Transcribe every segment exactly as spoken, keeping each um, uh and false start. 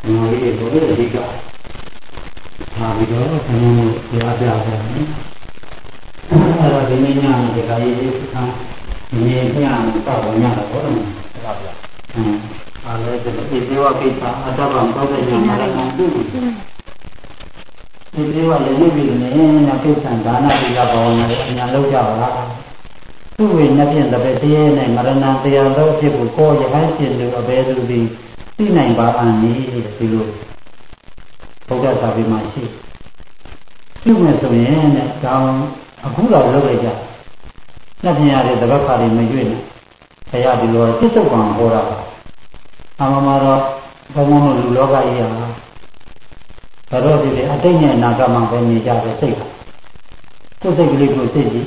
ငါလေးတို့အဓိကဟာပြီးတော့ဘုံဘုံကြားပြတယ်အဲ့ဒါဒီနေ့ညဒီကရေးလေးကမြေညတောက်ညတော့ဘောနော်ဟုတ်ပါဗျာအင်းအားလည်းဒီဒီဝကိစ္စအတ္တဗံသောတဲ့ညမှာလည်းပြုဒီဒီဝလည်းနေပြီနေညကိစ္စဒါနတိကဘောင်းနဲ့အညာလောက်ကြပါလားသူ့ဝိညာဉ်ဖြင့်တပည့်တရားနဲ့မရဏတရားသောအဖြစ်ကိုကိုယ်ရဟန်းရှင်လူအဘယ်သူသည်သိနိုင်ပါအံ့နည်းဒီလိုဘုရားသာပြီးမှရှိပြုမယ်ဆိုရင်တဲ့ဒါအခုတော့လုပ်လိုက်ကြနှစ်ပြရတဲ့တပတ်ခါတွေမရွေ့နဲ့ဘုရားဒီလိုပြစ္ဆုတ်ကံဟောတာပါအမှန်မှာတော့ဘုံဘုံတို့လူလောကကြီးရမှာဘယ်တော့ဒီလေအတိတ်နဲ့အနာဂတ်မှာပဲနေကြတယ်စိတ်ကိုယ်စိတ်ကလေးကိုစိတ်ကြည့်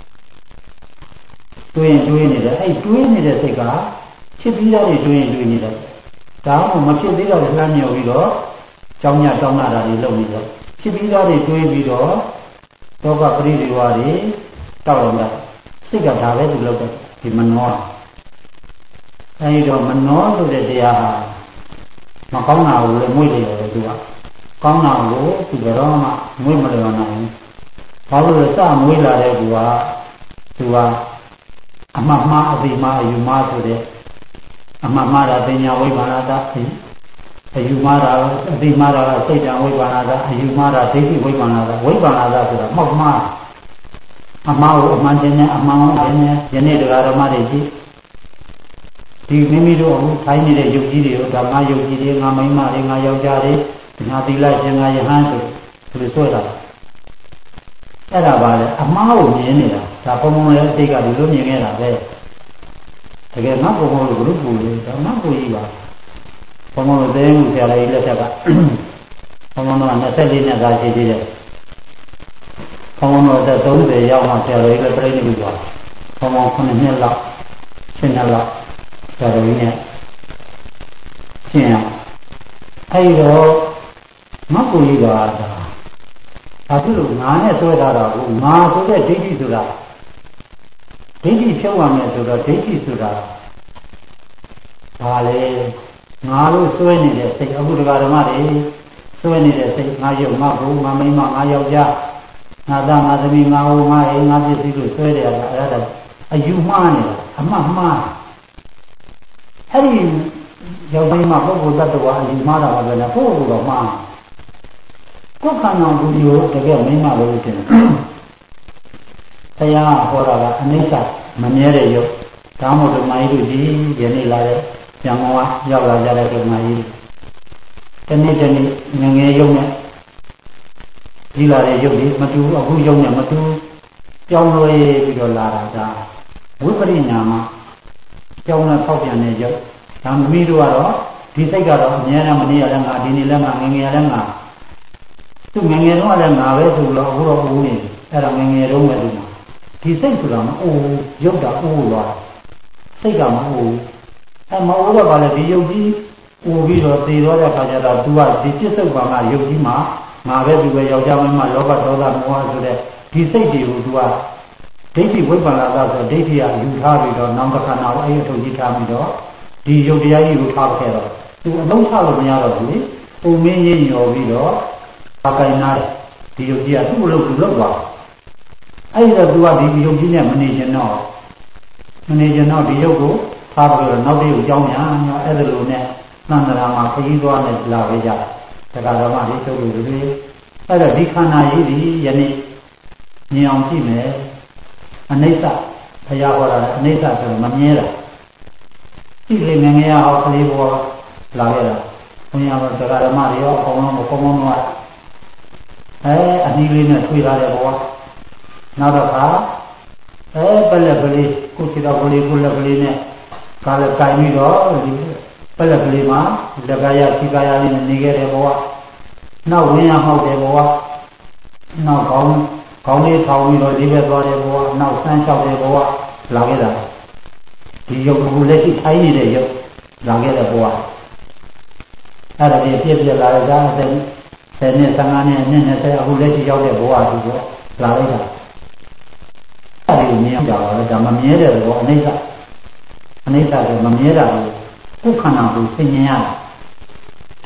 တွေးရင်တွေးနေတယ်အဲ့တွေးနေတဲ့စိတ်ကဖြစ်ပြီးသားတွေတွေးရင်တွေးနေတယ်ဒါမှမဖြစ်သေးတော့လှမ်းမြော်ပြီးတော့ကြောင်းညတောင်းလာတာတွေလုပ်နေတယ်ဖြစ်ပြီးသားတွေတွေးပြီးတော့တောကပရိဒီဝါတွေတောက်လာစိတ်ကဒါပဲသူလုပ်တယ်ဒီမနောအဲဒီတော့မနောဆိုတဲ့တရားဟာမကောင်းတာကိုလည်းမွေ့နေတယ်သူကကောင်းတာကိုသူကတော့မှမွေ့မလျော်နိုင်ဘူးဘာလို့လဲစမွေ့လာတဲ့ကူကသူကအမှတ်မှားအသိမှားအယူမှားဆိုတဲ့အမှတ်မှားတာပညာဝိပ္ပန္နတာအယူမှားတာအသိမှားတာကစိတ်တံဝိပ္ပန္နတာအယူမှားတာဒိဋ္ဌိဝိပ္ပန္နတာဝိပ္ပန္နတာဆိုတာမှောက်မှားအမှားကိုအမှန်တင်နဲ့အမှန်ကိုတင်နဲ့ယနေ့တရားဓမ္မတွေကြည့်ဒီမိမိတို့အခုထိုင်းနေတဲ့ယုတ်ကြီးတွေကိုဒါငါယုတ်ကြီးတွေငါမိန်းမတွေငါယောက်ျားတွေငါသီလရှင်ငါယဟန်ဆိုဒီလိုဆွဲတာအဲ့ဒါပါလေအမှားကိုမြင်နေတာဒါပုံပုံလေးအတိတ်ကဒီလိုမြင်ခဲ့တာပဲတကယ်ငါပုံပုံလို့ဘုရုပ်ပူလေးဒါမှကိုကြီးပါပုံပုံလို့သေးမှုဆရာလေးလက်ထက်ကပုံပုံကနှစ်လေးနဲ့သာရှိသေးတယ်ပုံပုံတော့သုံးဆယ်ရောက်မှဆရာလေးလည်းပြိဋိနိဗ္ဗာန်ပုံပုံခုနှစ်နှစ်လောက်ရှင်းနှစ်လောက်ဆရာလေးနဲ့ရှင်းအောင်အဲ့တော့မကိုကြီးပါဒါဘာဖြစ်လို့ငါနဲ့ဆွဲထားတာကိုငါဆိုတဲ့ဒိဋ္ဌိဆိုတာဒိဋ္ဌိဖြုတ်ရမယ်ဆိုတော့ဒိဋ္ဌိဆိုတာဘာလဲငါလို့ဆွဲနေတဲ့စိတ်အခုဒကာဓမ္မတွေဆွဲနေတဲ့စိတ်ငါယုံငါဘုံငါမိန်းမငါယောက်ျားငါသားငါသမီးငါဟိုငါအိမ်ငါပစ္စည်းလို့ဆွဲတယ်အဲ့ဒါအယူမှားနေတာအမှတ်မှားအဲ့ဒီယောက်ျားမပုဂ္ဂိုလ်တ attva အယူမှားတာပဲနဲ့ပုဂ္ဂိုလ်တော့မှားကိုယ်ခန္ဓာကိုယ်ကိုတကယ်မိမလို့တင်တယ်။တရားဟောတာကအနိစ္စမမြဲတဲ့ရုပ်ဒါမှမဟုတ်ဓမ္မကြီးတို့ဒီယနေ့လာတဲ့ဉာဏ်မောဟရောက်လာကြတဲ့ဓမ္မကြီးတနေ့တနေ့ငငယ်ရုပ်နဲ့ဒီလာတဲ့ရုပ်လေးမတူအခုရုပ်နဲ့မတူကြောင်းလွဲပြီးတော့လာတာဒါဝိပရိညာမကြောင်းနဲ့ပေါက်ပြန်တဲ့ရုပ်ဒါမမီးတို့ကတော့ဒီစိတ်ကတော့အများနဲ့မနေရလဲငါဒီနေ့လဲငါငငယ်ရလဲငါသူငငယ်တော့လည်းငါပဲဆိုတော့အခုတော့ဦးနေအဲ့ဒါငငယ်တော့မဲ့ဒီမှာဒီစိတ်ဆိုတာမအိုးရုပ်တာအိုးသွားစိတ်ကမအိုးအဲ့မအိုးတော့ဗာလေဒီရုပ်ကြီးအိုးပြီးတော့သေတော့တဲ့ခါကျတော့ तू ကဒီပြစ္ဆုတ်ပါကရုပ်ကြီးမှာငါပဲသူပဲယောက်ျားမင်းမလောဘဒေါသမောဟဆိုတဲ့ဒီစိတ်တွေကို तू ကဒိဋ္ဌိဝိပ္ပန္နတာဆိုဒိဋ္ဌိကယူထားပြီးတော့နောင်တစ်ခါနောက်အဲ့အထုပ်ကြီးထားပြီးတော့ဒီရုပ်တရားကြီးကိုထားခဲ့တော့ तू အလုံးချလို့မရတော့ဘူးလေပုံမင်းရင်ညော်ပြီးတော့အကိုင်နာဒီယုတ်ကြီးကသူ့လို့သူလောက်သွားအဲ့ဒီတော့သူကဒီယုတ်ကြီးနဲ့မနေချင်တော့မနေချင်တော့ဒီယုတ်ကိုထားပြီးတော့နောက်တစ်ယုတ်ကြောင်းညာအဲ့ဒါလိုနဲ့သံဃာမှာခကြီးသွားနဲ့လာပဲကြတရားတော်မှဒီသုတ်လို့ဒီအဲ့တော့ဒီခန္ဓာကြီးဒီယနေ့မြင်အောင်ကြည့်မယ်အနိစ္စဘုရားဟောတာအနိစ္စဆိုမမြဲတာကြည့်လေငငယ်ဟောကလေးဘောလာခဲ့တာဘုရားကတရားဓမ္မတွေရောအကုန်လုံးအကုန်လုံးကအဲအဒီလေးနဲ့ထွေထားတဲ့ဘောနောက်တော့ခါအဲပလက်ကလေးကိုချီတော်ကလေးကိုလက်ကလေးနဲ့ကားလည်းကြိုင်ပြီးတော့ဒီပလက်ကလေးမှာလက်ကရခြေကားရလေးနဲ့နေခဲ့တဲ့ဘောနောက်ဝင်းရဟောက်တဲ့ဘောနောက်ကောင်းကောင်းလေးထောင်ပြီးတော့ဒီဘက်သွားတဲ့ဘောနောက်ဆန်းလျှောက်တဲ့ဘောလာခဲ့တာဒီရုပ်ကလက်ရှိထိုင်းနေတဲ့ရုပ်လာခဲ့တဲ့ဘောအဲ့ဒါပြည့်ပြည့်လာတဲ့ကြားတဲ့ဆယ်နှစ်ဆယ်ငါးနှစ်နှစ်နှစ်ဆယ်အခုလက်ရှိရောက်တဲ့ဘဝသူကလာလိုက်တာအဲ့ဒီမြင်ကြတော့ဒါမမြဲတဲ့ဘောအနိစ္စအနိစ္စကမမြဲတာကိုကိုယ်ခန္ဓာကိုသိဉ္ဉရတာ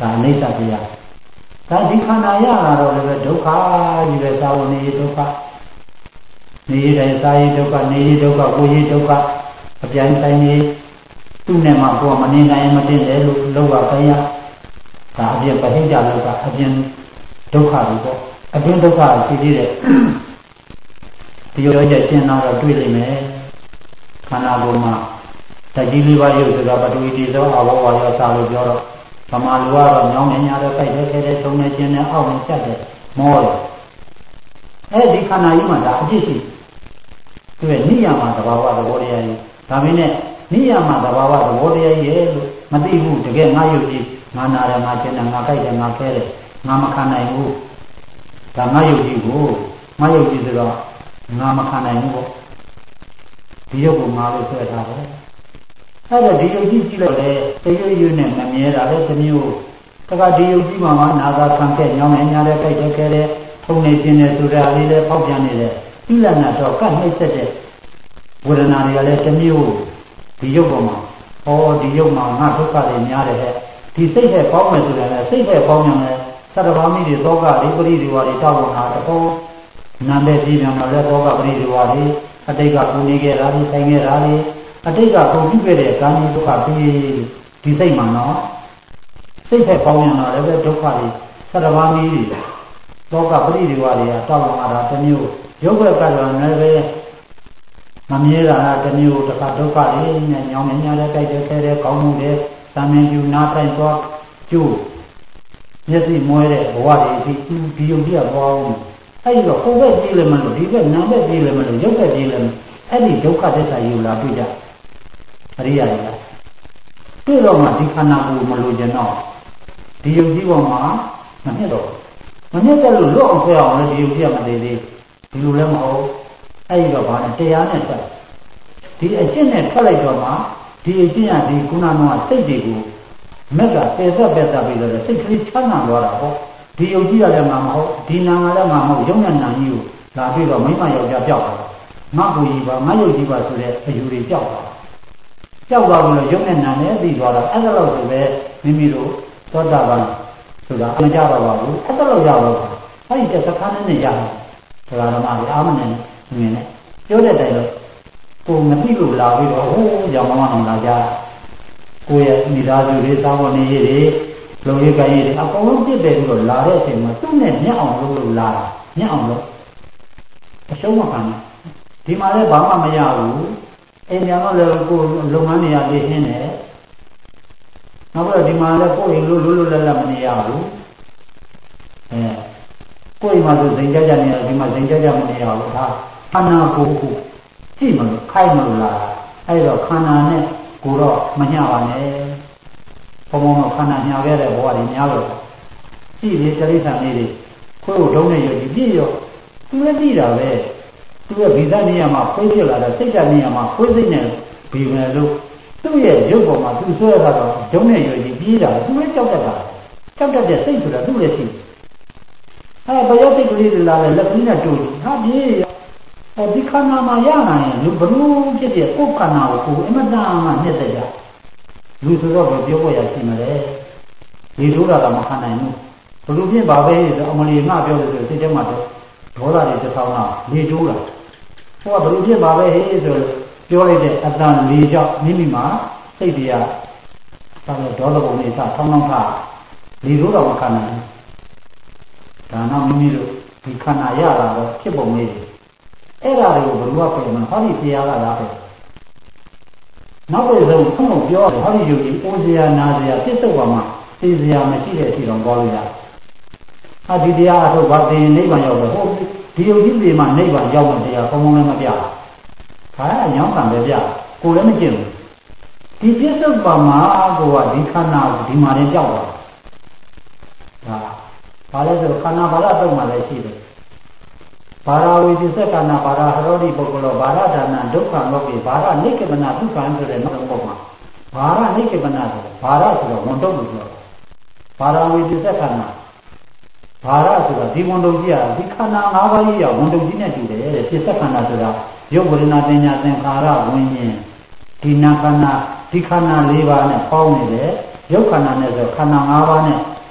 ဒါအိဋ္ဌတရားဒါဒီခန္ဓာရလာတော့လည်းဒုက္ခကြီးပဲသာဝနေဒုက္ခနေရတဲ့သာယဒုက္ခနေရဒုက္ခကိုရဒုက္ခအပြိုင်ဆိုင်နေသူ့နဲ့မှကိုယ်မနေနိုင်မတင်တယ်လို့လောကခိုင်းရဒါအပြင်ပဟိတလောကအပြင်ဒုက္ခတွေပေါ့အပြင်ဒုက္ခရှိသေးတယ်ဒီရောချက်ရှင်းတော့တွေ့လိမ့်မယ်ခန္ဓာကိုယ်မှာတကြီးလေးပါးရုပ်ဆိုတာပထဝီတိသောအဘောဝါရောစာလို့ပြောတော့ဗမာလူကတော့ညောင်းနေညာတော့ကြိုက်တယ်ခဲတယ်ထုံနေခြင်းနဲ့အောက်နေချက်တယ်မောတယ်အဲဒီခန္ဓာကြီးမှာဒါအပြစ်ရှိသူရဲ့နိယမသဘာဝသဘောတရားကြီးဒါမင်းနဲ့နိယမသဘာဝသဘောတရားကြီးရဲ့လို့မသိဘူးတကယ်ငါယုတ်ကြီးငါနာတယ်ငါကျင်တယ်ငါကြိုက်တယ်ငါခဲတယ်ငါမခံနိုင်ဘူးဒါငါယုတ်ကြီးကိုငါယုတ်ကြီးဆိုတော့ငါမခံနိုင်ဘူးပေါ့ဒီယုတ်ကိုငါလို့ဆွဲထားတယ်အဲ့ဒါဒီယုတ်ကြီးကြည့်လို့လေတရွရွနဲ့မမြဲတာလေတစ်မျိုးတခါဒီယုတ်ကြီးမှာနာသာခံခဲ့ညောင်းနေညာတဲ့ကြိုက်တယ်ခဲတယ်ထုံနေပြင်းနေဆိုတာလေးလည်းပေါက်ပြန်နေတယ်ဤလနာတော့ကတ်နှိမ့်ဆက်တဲ့ဝေဒနာတွေကလည်းတစ်မျိုးဒီယုတ်ပေါ်မှာဟောဒီယုတ်မှာငါဒုက္ခတွေများတယ်ဟဲ့ဒီစိတ်နဲ့ပေါင်းမယ်ဆိုရင်လည်းစိတ်နဲ့ပေါင်းရင်လည်းသတ္တဗာမိတွေသောကတွေပရိဒီဝါတွေတောက်ဝင်လာတယ်ဟောနာတဲ့ပြည်ပြန်မှာလည်းသောကပရိဒီဝါတွေအတိတ်ကပူနေခဲ့တာတွေဆိုင်ခဲ့တာတွေအတိတ်ကပုံပြခဲ့တဲ့ကာမဒုက္ခပြီးဒီစိတ်မှာနော်စိတ်နဲ့ပေါင်းရင်တော့လည်းဒုက္ခတွေသတ္တဗာမိတွေသောကပရိဒီဝါတွေကတောက်ဝင်လာတာတစ်မျိုးရုပ်ဘက်ကတော့လည်းပဲမမြဲတာတစ်မျိုးတစ်ခါဒုက္ခတွေနဲ့ညောင်းနေညာတဲ့ကြိုက်တဲ့ခဲတဲ့ကောင်းမှုတွေသာမင်ကျူနာတိုင်းသွားကျိုးမျက်စိမွဲတဲ့ဘဝတွေဒီဒီယုံကြည်သွားအောင်အဲ့ဒီတော့ကိုယ်ပဲကြည့်လည်းမလို့ဒီဘက်နာဘက်ကြည့်လည်းမလို့ရုပ်ဘက်ကြည့်လည်းအဲ့ဒီဒုက္ခသစ္စာယူလာတွေ့ကြအရိယာတွေကတွေ့တော့မှဒီခန္ဓာကိုယ်မလို့ကျင်တော့ဒီယုံကြည်ပေါ်မှာမနှစ်တော့မနှစ်တယ်လို့လွတ်အောင်ဆွဲအောင်လည်းဒီယုံကြည်မသေးသေးဒီလိုလည်းမဟုတ်အဲ့ဒီတော့ဗာနဲ့တရားနဲ့ဆက်ဒီအကျင့်နဲ့ထွက်လိုက်တော့မှဒီအကျင့်ကဒီကုဏနောကစိတ်တွေကိုမက်ကပေသက်ပက်သက်ပြီးတော့စိတ်ကလေးချမ်းသာသွားတာပေါ့ဒီယုံကြည်ရလည်းမှာမဟုတ်ဒီနာငါလည်းမှာမဟုတ်ရုံနဲ့နာကြီးကိုလာပြီးတော့မိမယောက်ျားပြောက်သွားငါကိုကြီးပါငါယုံကြည်ပါဆိုတဲ့အယူတွေပြောက်သွားပြောက်သွားလို့ရုံနဲ့နာနဲ့သိသွားတော့အဲ့ဒါလို့ဆိုပဲမိမိတို့သောတာပန်ဆိုတာမကြတော့ပါဘူးအဲ့ဒါလို့ရတော့အဲ့ဒီတစ်ခါနဲ့နဲ့ရတယ်ဒါကဓမ္မကြီးအာမနဲ့မြင်နဲ့ပြောတဲ့တိုင်လို့ကိုမသိလို့လာပြီးတော့ဟိုးရောင်မမအောင်လာကြကိုယ့်ရဲ့မိသားစုတွေစားဖို့နေရည်တွေလုံရေးကိုင်းရည်တွေအကုန်လုံးပြစ်တယ်ပြီးတော့လာတဲ့အချိန်မှာသူ့နဲ့မျက်အောင်လုပ်လို့လာတာမျက်အောင်လုပ်အရှုံးမခံဘူးဒီမှာလည်းဘာမှမရဘူးအိမ်ပြန်တော့လည်းကိုယ်လုပ်ငန်းတွေရလေးရှင်းတယ်နောက်ပြီးတော့ဒီမှာလည်းကိုယ်အိမ်လို့လွတ်လွတ်လပ်လပ်မနေရဘူးအဲကိုယ်အိမ်မှာဆိုစိန်ကြကြနေတယ်ဒီမှာစိန်ကြကြမနေရဘူးဒါခန္ဓာကိုယ်ကိုကြည့်မလို့ခိုင်းမလို့လာအဲ့တော့ခန္ဓာနဲ့ကိုတော့မညပါနဲ့ဘုံဘုံတော့ခန္ဓာညာခဲ့တဲ့ဘဝတွေများလို့ကြည့်လေတိရစ္ဆာန်လေးတွေခွေးကိုဒုံးနဲ့ရည်ပြည့်ရောသူလည်းကြည့်တာပဲသူကဗီဇနေရာမှာခွေးပြလာတဲ့စိတ်ဓာတ်နေရာမှာခွေးစိတ်နဲ့ဘီမယ်လို့သူ့ရဲ့ရုပ်ပေါ်မှာသူဆွဲရတာတော့ဒုံးနဲ့ရည်ပြေးတာသူလည်းကြောက်တတ်တာကြောက်တတ်တဲ့စိတ်ဆိုတာသူ့လည်းရှိအဲဘယောစိတ်ကလေးတွေလာတယ်လက်ကလေးနဲ့တူတယ်ဟာပြေးအဲဒီခန္ဓာမှာရနိုင်ရင်လူဘလို့ဖြစ်တဲ့ကိုယ်ခန္ဓာကိုကိုယ်အမတန်မှမြင့်တဲ့ကြလူဆိုတော့ပြောဖို့ရရှိမလဲဒီထိုးတာကမခံနိုင်ဘူးဘလို့ဖြစ်ပါပဲဆိုအမလီငှပြောလို့ဆိုစိတ်ထဲမှာဒေါသတွေတစ်ထောင်လောက်လေထိုးတာဟိုကဘလို့ဖြစ်ပါပဲဟေးဆိုပြောလိုက်တဲ့အတန်လေးကြောင့်မိမိမှာစိတ်တရားဒါတော့ဒေါသပုံလေးစထောင်းထောင်းခါလေထိုးတော့မခံနိုင်ဘူးဒါနောက်မိမိတို့ဒီခန္ဓာရတာတော့ဖြစ်ပုံလေးအဲ့ဒါတွေကိုဘယ်လိုပြောမလဲဟောဒီတရားကလားပဲနောက်တစ်ဆုံးဘုံပြောတယ်ဟောဒီယုတ်ကြီးအိုးစရာနာစရာပြစ္ဆုတ်ပါမှာသိစရာမရှိတဲ့အချိန်တော့ပြောလို့ရတယ်ဟာဒီတရားအထုတ်ပါသိရင်နိဗ္ဗာန်ရောက်တော့ဟိုဒီယုတ်ကြီးတွေမှာနိဗ္ဗာန်ရောက်တဲ့တရားဘုံဘုံလည်းမပြဘူးဒါကညောင်းကံပဲပြကိုယ်လည်းမကျင့်ဘူးဒီပြစ္ဆုတ်ပါမှာကိုကဒီခန္ဓာကိုဒီမှာလည်းကြောက်တာဒါဘာလဲဆိုခန္ဓာဘာသာတုံးမှလည်းရှိတယ်ဘာရာဝိသစ္စကနာဘာရာဟရောတိပုဂ္ဂလောဘာရဒါနဒုက္ခလောကေဘာရနိကေပနာဒုက္ခဆိုတဲ့နောက်ပုဒ်မှာဘာရနိကေပနာဆိုဘာရဆိုတော့ဝန်တုတ်လို့ပြောဘာရာဝိသစ္စကနာဘာရဆိုတော့ဒီဝန်တုတ်ကြီးကဒီခန္ဓာ၅ပါးကြီးကဝန်တုတ်ကြီးနဲ့တူတယ်တဲ့ပြစ္ဆခန္ဓာဆိုတာရုပ်ဝေဒနာပညာသင်္ခါရဝิญဉ်ဒီနာခန္ဓာဒီခန္ဓာ၄ပါးနဲ့ပေါင်းနေတယ်ရုပ်ခန္ဓာနဲ့ဆိုခန္ဓာ၅ပါးနဲ့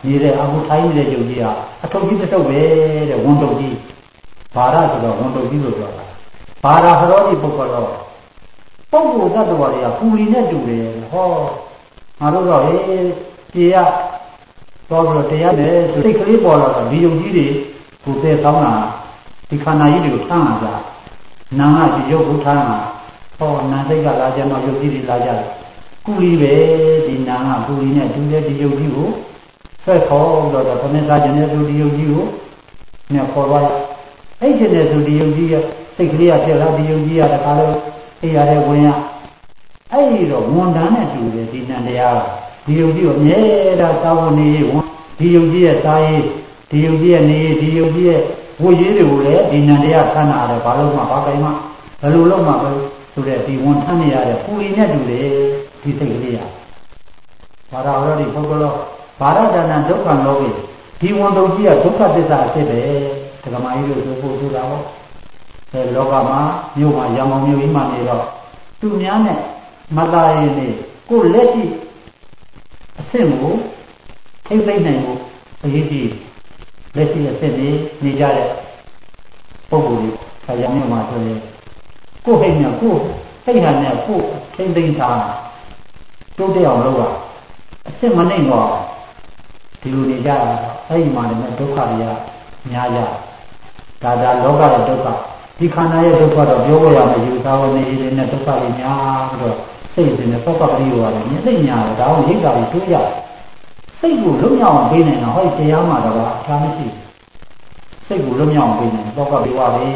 နေတဲ့အခုထိုင်းနေတဲ့ယုတ်ကြီးဟာအထုပ်ကြီးတစ်ထုပ်ပဲတဲ့ဝန်တုပ်ကြီးဘာရဆိုတော့ဝန်တုပ်ကြီးလို့ပြောတာဘာရဟရောဒီပုဂ္ဂိုလ်တော့ပုဂ္ဂိုလ်တ attva တွေကပူလီနဲ့တူတယ်ဟောငါတို့တော့ဟေးပြေရတော့ပြီးတော့တရားနဲ့စိတ်ကလေးပေါ်လာတော့ဒီယုတ်ကြီးတွေကိုသိဆောင်တာဒီခန္ဓာကြီးတွေကိုထမ်းလာကြနာငါဒီယုတ်ကိုထမ်းလာဟောနာစိတ်ကလာကြတော့ယုတ်ကြီးတွေလာကြတယ်ကုလီပဲဒီနာငါကုလီနဲ့တူတဲ့ဒီယုတ်ကြီးကိုဆက်ခေါ်တော့တော့ခဏစားခြင်းနဲ့သူဒီယုတ်ကြီးကိုနဲ့ခေါ်သွားလိုက်အဲ့ဒီနဲ့သူဒီယုတ်ကြီးရဲ့စိတ်ကလေးကဖြစ်လာဒီယုတ်ကြီးကတခါလို့အိရတဲ့ဝင်ရအဲ့ဒီတော့ဝန်တန်းနဲ့တူတယ်ဒီနန္တရားဒီယုတ်ကြီးကိုအမြဲတမ်းသာဝန်နေဝန်ဒီယုတ်ကြီးရဲ့သားရေးဒီယုတ်ကြီးရဲ့နေဒီယုတ်ကြီးရဲ့ဝိရေးတွေကိုလည်းဒီနန္တရားခန္ဓာရတယ်ဘာလို့မှဘာကိမှဘယ်လိုလုပ်မှပဲဆိုတဲ့ဒီဝန်ထမ်းနေရတဲ့ပူလီနဲ့တူတယ်ဒီစိတ်ကလေးကဘာသာဟောဒီပုဂ္ဂလောဘာရဒနာဒုက္ခလောကိဒီဝန်တုံကြီးကဒုက္ခသစ္စာအဖြစ်ပဲဒကမာကြီးတို့ဆိုဖို့ဆိုတာပေါ့အဲလောကမှာမြို့မှာရောင်အောင်မြို့ကြီးမှနေတော့သူများနဲ့မသားရင်နေကိုယ်လက်ရှိအဆင့်ကိုထိမ့်သိမ့်နိုင်ဖို့အရေးကြီးလက်ရှိအဆင့်นี้နေကြတဲ့ပုဂ္ဂိုလ်တွေဆရာမြို့မှာဆိုရင်ကိုယ်ဟိတ်နဲ့ကိုယ်ဟိတ်ဟန်နဲ့ကိုယ်ထိမ့်သိမ့်ထားတိုးတက်အောင်လုပ်ရအဆင့်မနှိမ့်တော့ဒီလိုနေကြတာအဲ့ဒီမှာလည်းဒုက္ခတွေကများကြဒါဒါလောကရဲ့ဒုက္ခဒီခန္ဓာရဲ့ဒုက္ခတော့ပြောရမယ်ယူသားဝင်နေနေနဲ့ဒုက္ခတွေများပြီးတော့စိတ်တွေနဲ့ပောက်ကပရိယောရတယ်မြင်သိညာတယ်ဒါအောင်ရိတ်တာတွေတွေးရစိတ်ကိုလုံးမြောက်အောင်ပေးနိုင်တာဟောဒီတရားမှာတော့အထားမရှိစိတ်ကိုလုံးမြောက်အောင်ပေးနိုင်ပောက်ကပရိယောတွေ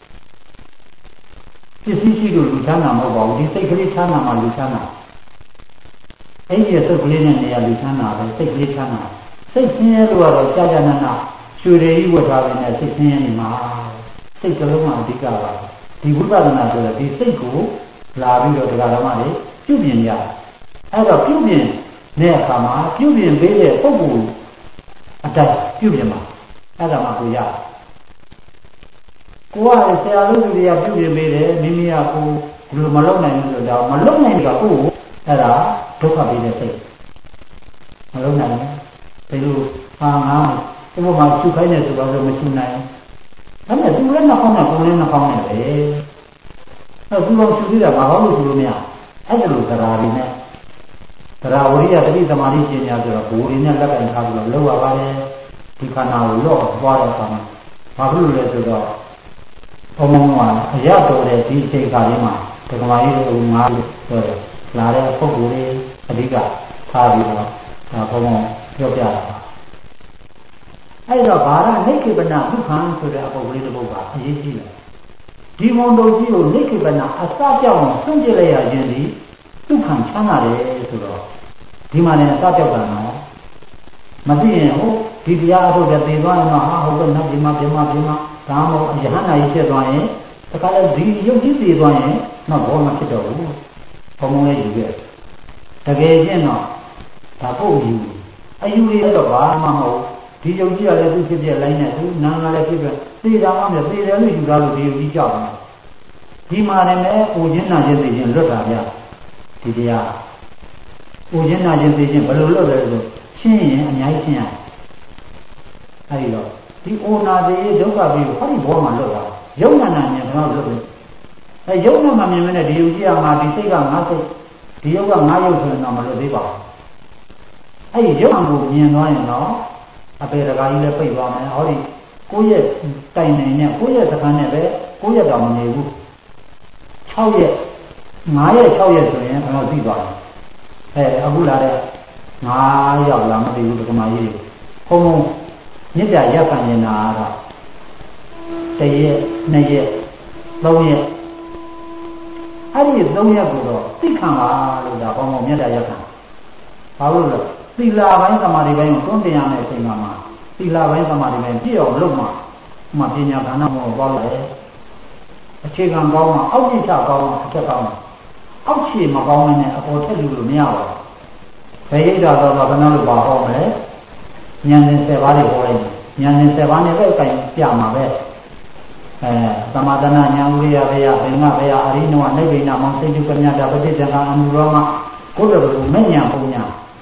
ပစ္စည်းရှိလို့လူချမ်းသာမဟုတ်ပါဘူးဒီစိတ်ကလေးချမ်းသာမှလူချမ်းသာအဲ့ဒီစိတ်ကလေးနဲ့နေရာလူချမ်းသာပဲစိတ်ကလေးချမ်းသာစိတ်ဆင်းရဲလို့ကတော့ကြာကြာနာနာရွှေတွေကြီးဝတ်ထားတယ်နဲ့စိတ်ဆင်းရဲနေမှာစိတ်ကလုံးကအဓိကပါဒီဝိပဿနာဆိုတဲ့ဒီစိတ်ကိုလာပြီးတော့တရားဓမ္မတွေပြုပြင်ရအဲ့တော့ပြုပြင်တဲ့အခါမှာပြုပြင်ပေးတဲ့ပုဂ္ဂိုလ်အတိုင်းပြုပြင်မှာအဲ့ဒါမှကိုရကိုကဆရာတို့တွေကပြုပြင်ပေးတယ်မိမိကကိုဘယ်လိုမလုပ်နိုင်ဘူးဆိုတော့မလုပ်နိုင်ကြကိုအဲ့ဒါဒုက္ခပေးတဲ့စိတ်မလုပ်နိုင်ဘူးဘယ်လိုဟာငါဒီဘုရားရှုခိုင်းတယ်ဆိုတော့မရှုနိုင်ဒါနဲ့သူလည်းနှောင်းနဲ့ကိုယ်လည်းနှောင်းနဲ့ပဲအဲသူတော့ရှုသေးတာဘာလို့ဆိုလို့မရအဲ့ဒါလိုတရားတွေနဲ့တရားဝိရိယတတိသမာဓိပညာဆိုတော့ဘိုးတွေနဲ့လက်ကင်ထားပြီးတော့လောက်ရပါတယ်ဒီခန္ဓာကိုလော့သွားတဲ့အခါမှာဘာဖြစ်လို့လဲဆိုတော့ဘုံဘုံကအရတော်တဲ့ဒီအချိန်ခါလေးမှာဒကမာကြီးတို့ငါလို့ပြောတယ်လာတဲ့ပုဂ္ဂိုလ်တွေအဓိကထားပြီးတော့ဒါဘုံဘုံပြောပြတာအဲ့တော့ဘာရနိခိပနဒုက္ခံဆိုတဲ့အပုဂ္ဂိုလ်တစ်ပုဒ်ကအရေးကြီးတယ်ဒီမုံတော်ကြီးကိုနိခိပနအစပြောက်အောင်ဆွန့်ကျစ်လိုက်ရခြင်းဒီဒုက္ခံချမ်းသာတယ်ဆိုတော့ဒီမှာလည်းအစပြောက်တာနော်မသိရင်ဟုတ်ဒီတရားအထုတ်တဲ့သေသွားရင်တော့ဟာဟုတ်ကဲ့နောက်ဒီမှာဒီမှာဒီမှာဒါမှမဟုတ်ယဟန္တာကြီးဖြစ်သွားရင်တခါလဲဒီရုပ်ကြီးသေသွားရင်တော့ဘောမဖြစ်တော့ဘူးဘုံဘုံလေးယူခဲ့တကယ်ချင်းတော့ဒါပုတ်ယူအယူရတော့ဘာမှမဟုတ်ဒီယုံကြည်ရတဲ့သူဖြစ်ဖြစ်လိုင်းနဲ့သူနာငါလည်းဖြစ်ဖြစ်သေတာမှမသေတယ်လို့ယူတာလို့ဒီယုံကြည်ကြောက်တယ်ဒီမှာလည်းအိုခြင်းနာခြင်းသိခြင်းလွတ်တာဗျဒီတရားအိုခြင်းနာခြင်းသိခြင်းဘယ်လိုလွတ်လဲဆိုရှင်းရင်အများကြီးရှင်းရတယ်အဲဒီတော့ဒီအိုနာသေးဒုက္ခပြီးဟောဒီဘောမှာလွတ်တာယုံနာနာမြင်တော့လွတ်တယ်အဲယုံနာမှမြင်မနဲ့ဒီယုံကြည်ရမှာဒီစိတ်ကငါစိတ်ဒီယုတ်ကငါယုတ်ဆိုရင်တော့မလွတ်သေးပါဘူးအဲဒီယုံနာကိုမြင်သွားရင်တော့အပေတကာကြီးလည်းပိတ်သွားမယ်ဟောဒီကိုယ့်ရဲ့တိုင်နိုင်နဲ့ကိုယ့်ရဲ့စခန်းနဲ့ပဲကိုယ့်ရဲ့တောင်မနေဘူး၆ရက်၅ရက်၆ရက်ဆိုရင်ကျွန်တော်သိသွားတယ်အဲအခုလာတဲ့၅ရောက်လာမသိဘူးဒီကမာကြီးဘုံဘုံမြစ်ပြရက်ခံနေတာကတော့တရက်နှစ်ရက်သုံးရက်အဲ့ဒီသုံးရက်ကိုတော့သိခံပါလို့ဒါဘုံဘုံမြတ်တာရက်ခံဘာလို့လဲသီလပိုင်းသမာဓိပိုင်းကိုတွန်းတင်ရမယ့်အချိန်မှာသီလပိုင်းသမာဓိပိုင်းပြည့်အောင်လုပ်မှမှပညာကဏ္ဍမောပေါ်လာတယ်အခြေခံကောင်းမှအောက်ပြချကောင်းမှအထက်ကောင်းမှအောက်ခြေမကောင်းနဲ့အပေါ်ထက်လူလို့မရပါဘူးဘယ်ရိပ်တာတော့ဘာကနာလို့ပါဟောမလဲဉာဏ်ရှင်၁၀ပါးတွေဟောလိုက်ဉာဏ်ရှင်၁၀ပါးနဲ့ပဲအကင်ပြမှာပဲအဲသမထနာဉာဏ်ဝိရိယဘေယဘင်္ဂဘေယအရိနောနိဗ္ဗိဏမောင်စိတ်တုပညာတာပဋိသင်္ခါအမှုရောမကိုယ်တော်ကမဉဏ်ပုံညာဒ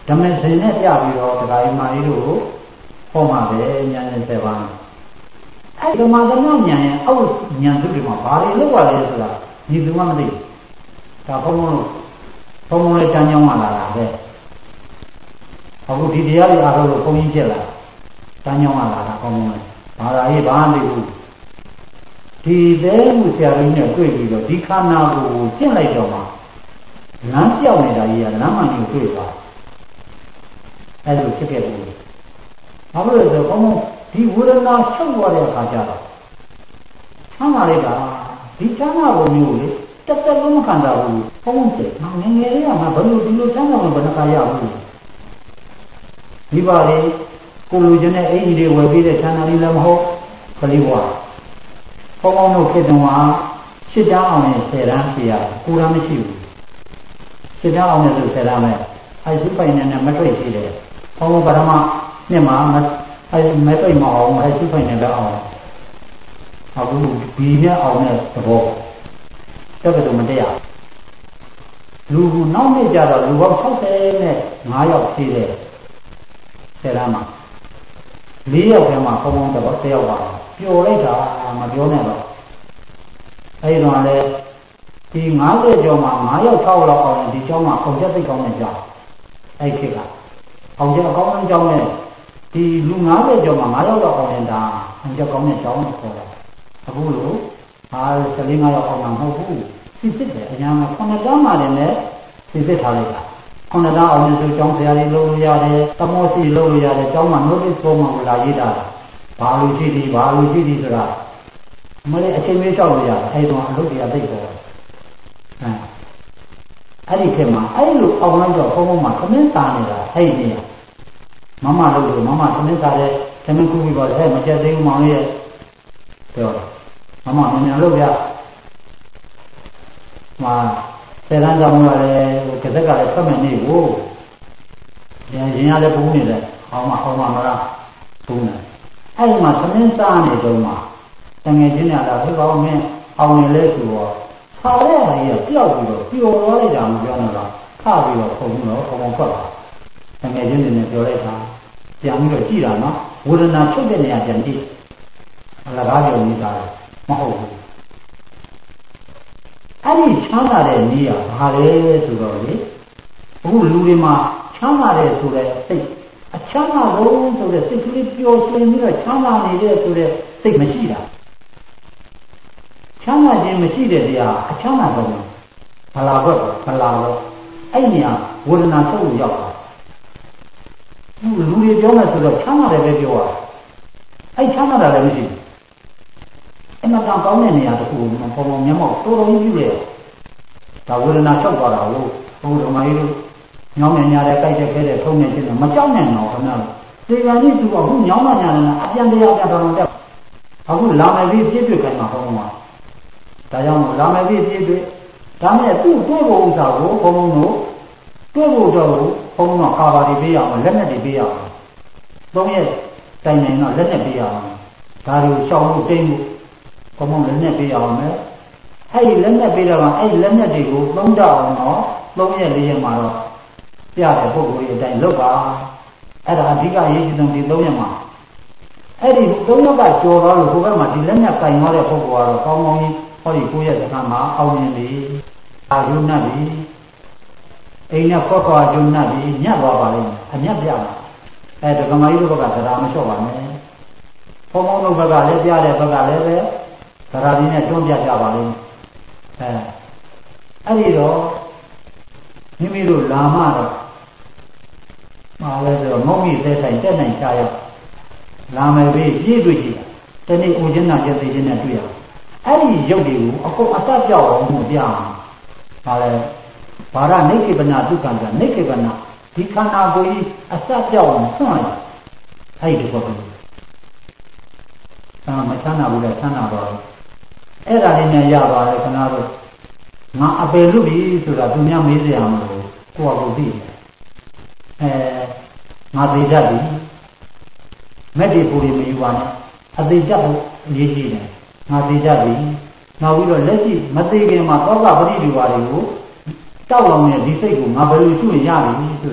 ဓမ္မစင်နဲ့ပြပြီးတော့တရားမာကြီးတို့ဟောမှာပဲဉာဏ်နဲ့ဆက်ပါအဲ့ဓမ္မသနာဉာဏ်ရဲ့အောက်ဉာဏ်သူတွေမှာဘာတွေလောက်ရလဲဆိုတာညီသူမှမသိဒါဘုံဘုံလို့ဘုံဘုံလေးတန်းကြောင်းလာတာပဲအခုဒီတရားတွေအားလုံးကိုဘုံကြီးပြက်လာတန်းကြောင်းလာတာဘုံဘုံလေးဘာသာရေးဘာမှမသိဘူးဒီသေးမှုဆရာကြီးနဲ့တွေ့ပြီးတော့ဒီခန္ဓာကိုယ်ကိုကျင့်လိုက်တော့မှလမ်းပြောင်းနေတာကြီးကလမ်းမှန်ကိုတွေ့သွားအဲ့လိုဖြစ်ခဲ့တယ်ဘာလို့လဲဆိုတော့ဘုံဘုံဒီဝေဒနာချုပ်သွားတဲ့အခါကျတော့ချမ်းသာလိုက်တာဒီချမ်းသာကိုမျိုးလေတက်တက်လုံးမခံတာဘူးဘုံဘုံကျငငယ်ငယ်လေးကငါဘယ်လိုဒီလိုချမ်းသာမှဘယ်နှခါရဘူးဒီပါလေကိုလူချင်းနဲ့အိမ်ကြီးတွေဝယ်ပြီးတဲ့ချမ်းသာလေးလည်းမဟုတ်ခလေးဘွားဘုံဘုံတို့ဖြစ်တယ်ဟာရှစ်တန်းအောင်နဲ့ဆယ်တန်းပြရတယ်ကိုယ်ရမရှိဘူးရှစ်တန်းအောင်နဲ့ဆိုဆယ်တန်းပဲအဲရှိပိုင်နေနဲ့မတွေ့ရှိတယ်ဘုံဘုံပထမနှစ်မှာအဲမဲပိတ်မအောင်အဲရှိဖိုင်နေတော့အောင်အခုဘီနဲ့အောင်တဲ့သဘောတက်ကတော့မတရားလူကနောက်နေ့ကျတော့လူပေါင်း၆၀နဲ့၅ယောက်ရှိတယ်ဆယ်တန်းမှာ၄ယောက်ထဲမှာပုံပုံတော့တစ်ယောက်ပါပျော်လိုက်တာမပြောနဲ့တော့အဲဒီတော့လေဒီ၅၀ကျော်မှာ၅ယောက်၆လောက်အောင်ဒီကျောင်းမှာအောင်ချက်သိကောင်းတဲ့ကျောင်းအဲ့ခေတ်ကအောင်ချက်အကောင်းဆုံးကျောင်းနဲ့ဒီလူ၅၀ကျော်မှာ၅ယောက်တော့အောင်နေတာအောင်ချက်ကောင်းတဲ့ကျောင်းကိုခေါ်တာအခုလို့ဟာ၁၄၅ယောက်အောင်မှာမဟုတ်ဘူးစစ်စစ်တယ်အညာကခုနှစ်ကျောင်းမှလည်းနဲ့စစ်စစ်ထားလိုက်တာခုနှစ်ကျောင်းအောင်ဆိုကျောင်းဆရာတွေလုပ်လို့ရတယ်တမောစီလုပ်လို့ရတယ်ကျောင်းမှာ notice ပေါ်မှာလာရေးတာဘာလို့ရှိသည်ဘာလို့ရှိသည်ဆိုတာမလေးအချိန်မေးလျှောက်လို့ရတယ်အဲ့တော့အလုပ်တွေကသိပေါ်အဲအဲ့ဒီခေတ်မှာအဲ့လိုအောင်လိုက်တော့ဘုံဘုံမှာခမင်းစားနေတာအဲ့ဒီနေမမလို့လို့မမသမင်းစားတဲ့သမင်းကူပြီးတော့ဟဲ့မကြက်သေးဘူးမောင်လေးရဲ့ပြောမမမြန်မြန်လို့ပြမှာဆယ်တန်းကြောင့်လည်းကစက်ကလည်းဖတ်မယ်နေကိုရင်ရင်ရလည်းပုံနေတယ်အောင်မအောင်မမလားပုံနေအဲ့ဒီမှာသမင်းစားနေတုန်းမှာတငယ်ချင်းရတာဒီကောင်မင်းအောင်နေလဲဆိုတော့ခါတဲ့ဟာကြီးကကြောက်ပြီးတော့ပျော်သွားလိုက်တာမပြောနဲ့တော့ခါပြီးတော့ပုံတော့ပုံပုံဖတ်တာတကယ်ချင်းနေပြောလိုက်တာပြန်ပြီးတော့ကြည့်တာနော်ဝေဒနာချုပ်တဲ့နေရာပြန်ကြည့်အလကားပြောနေတာမဟုတ်ဘူးအဲ့ဒီချမ်းသာတဲ့နေရာဘာလဲဆိုတော့လေအခုလူတွေမှာချမ်းသာတဲ့ဆိုတဲ့စိတ်အချမ်းသာဆုံးဆိုတဲ့စိတ်ကလေးပျော်ရွှင်ပြီးတော့ချမ်းသာနေတဲ့ဆိုတဲ့စိတ်မရှိတာချမ်းသာခြင်းမရှိတဲ့တရားအချမ်းသာဆုံးဘလာဘက်ဘလာတော့အဲ့ဒီနေရာဝေဒနာချုပ်လို့ရောက်တာလူတွေပြောမယ်ဆိုတော့ချမ်းသာတယ်ပဲပြောတာအဲ့ချမ်းသာတာလည်းမရှိဘူးအဲ့မှာကောင်းတဲ့နေရာတစ်ခုပုံပုံမျက်မှောက်တော်တော်ကြီးပြုတယ်ဒါဝေဒနာချုပ်သွားတာလို့ဘုရားမကြီးတို့ညောင်းနေညာတဲ့ကြိုက်တဲ့ခဲတဲ့ထုံးနေခြင်းမကြောက်နဲ့တော့ခင်ဗျားဒီကနေ့သူကအခုညောင်းမှညာနေတာအပြန်တရားပြန်တော်တော်တက်အခုလာမယ်ပြီးပြည့်တွေ့ခိုင်းမှာဘုံဘုံမှာဒါကြောင့်လာမယ်ပြီးပြည့်တွေ့ဒါနဲ့သူ့တိုးဖို့ဥစ္စာကိုဘုံဘုံတို့တိုးဖို့တော့ဘုံဘုံကကာဘာတွေပေးရအောင်လက်နဲ့တွေပေးရအောင်သုံးရက်တိုင်နိုင်တော့လက်နဲ့ပေးရအောင်ဒါတွေကိုရှောင်ဖို့တိမ့်ဖို့ဘုံဘုံလက်နဲ့ပေးရအောင်မယ်အဲ့ဒီလက်နဲ့ပေးတော့အဲ့ဒီလက်နဲ့တွေကိုသုံးတော့အောင်တော့သုံးရက်လေးရက်မှာတော့ပြတဲ့ပုဂ္ဂိုလ်ရဲ့အတိုင်းလုပ်ပါအဲ့ဒါအဓိကအရေးကြီးဆုံးဒီသုံးရက်မှာအဲ့ဒီသုံးရက်ကကြော်တော့လို့ကိုယ်ကမှဒီလက်နဲ့ကင်သွားတဲ့ပုဂ္ဂိုလ်ကတော့ကောင်းကောင်းကြီးဟောဒီကိုယ့်ရဲ့စကားမှာအောင်မြင်ပြီအာရုံနဲ့ပြီအိမ်နဲ့ဖွက်ခွာကျုံနဲ့ပြီညက်သွားပါလိမ့်မယ်အညက်ပြမှာအဲဒကမကြီးတို့ဘက်ကသရာမလျှော့ပါနဲ့ဘုံဘုံတို့ဘက်ကလည်းပြတဲ့ဘက်ကလည်းပဲသရာဒီနဲ့တွန်းပြကြပါလိမ့်မယ်အဲအဲ့ဒီတော့မိမိတို့လာမှတော့မှာလဲဆိုတော့ငုံမိသက်ဆိုင်တက်နိုင်ချရလာမယ်ပြီးပြည့်တွေ့ကြည့်တနေ့ဦးချင်းနာကျသိချင်းနဲ့တွေ့ရအဲ့ဒီရုပ်တွေကိုအကုန်အသက်ပြောက်အောင်မပြအောင်ဒါလဲဘာရနိခေပနာဒုက္ခကနိခေပနာဒီခန္ဓာကိုယ်ကြီးအသက်ပြောက်အောင်ဆွန့်လိုက်အဲ့ဒီတော့ဒါမချမ်းသာဘူးလေချမ်းသာတော့အဲ့ဒါလေးနဲ့ရပါတယ်ခဏတော့ငါအပယ်လို့ပြီဆိုတာသူများမေးစရာမလိုကိုယ့်အကိုသိတယ်အဲငါသိတတ်ပြီမက်ဒီပူရီမယူပါနဲ့အသိတတ်ဖို့အရေးကြီးတယ်ငါသိတတ်ပြီနောက်ပြီးတော့လက်ရှိမသိခင်မှာသောကပရိဒီဝါတွေကိုတောက်လောင်နေတဲ့ဒီစိတ်ကိုငါဘယ်လိုကျွင့်ရပြီဆိုတာ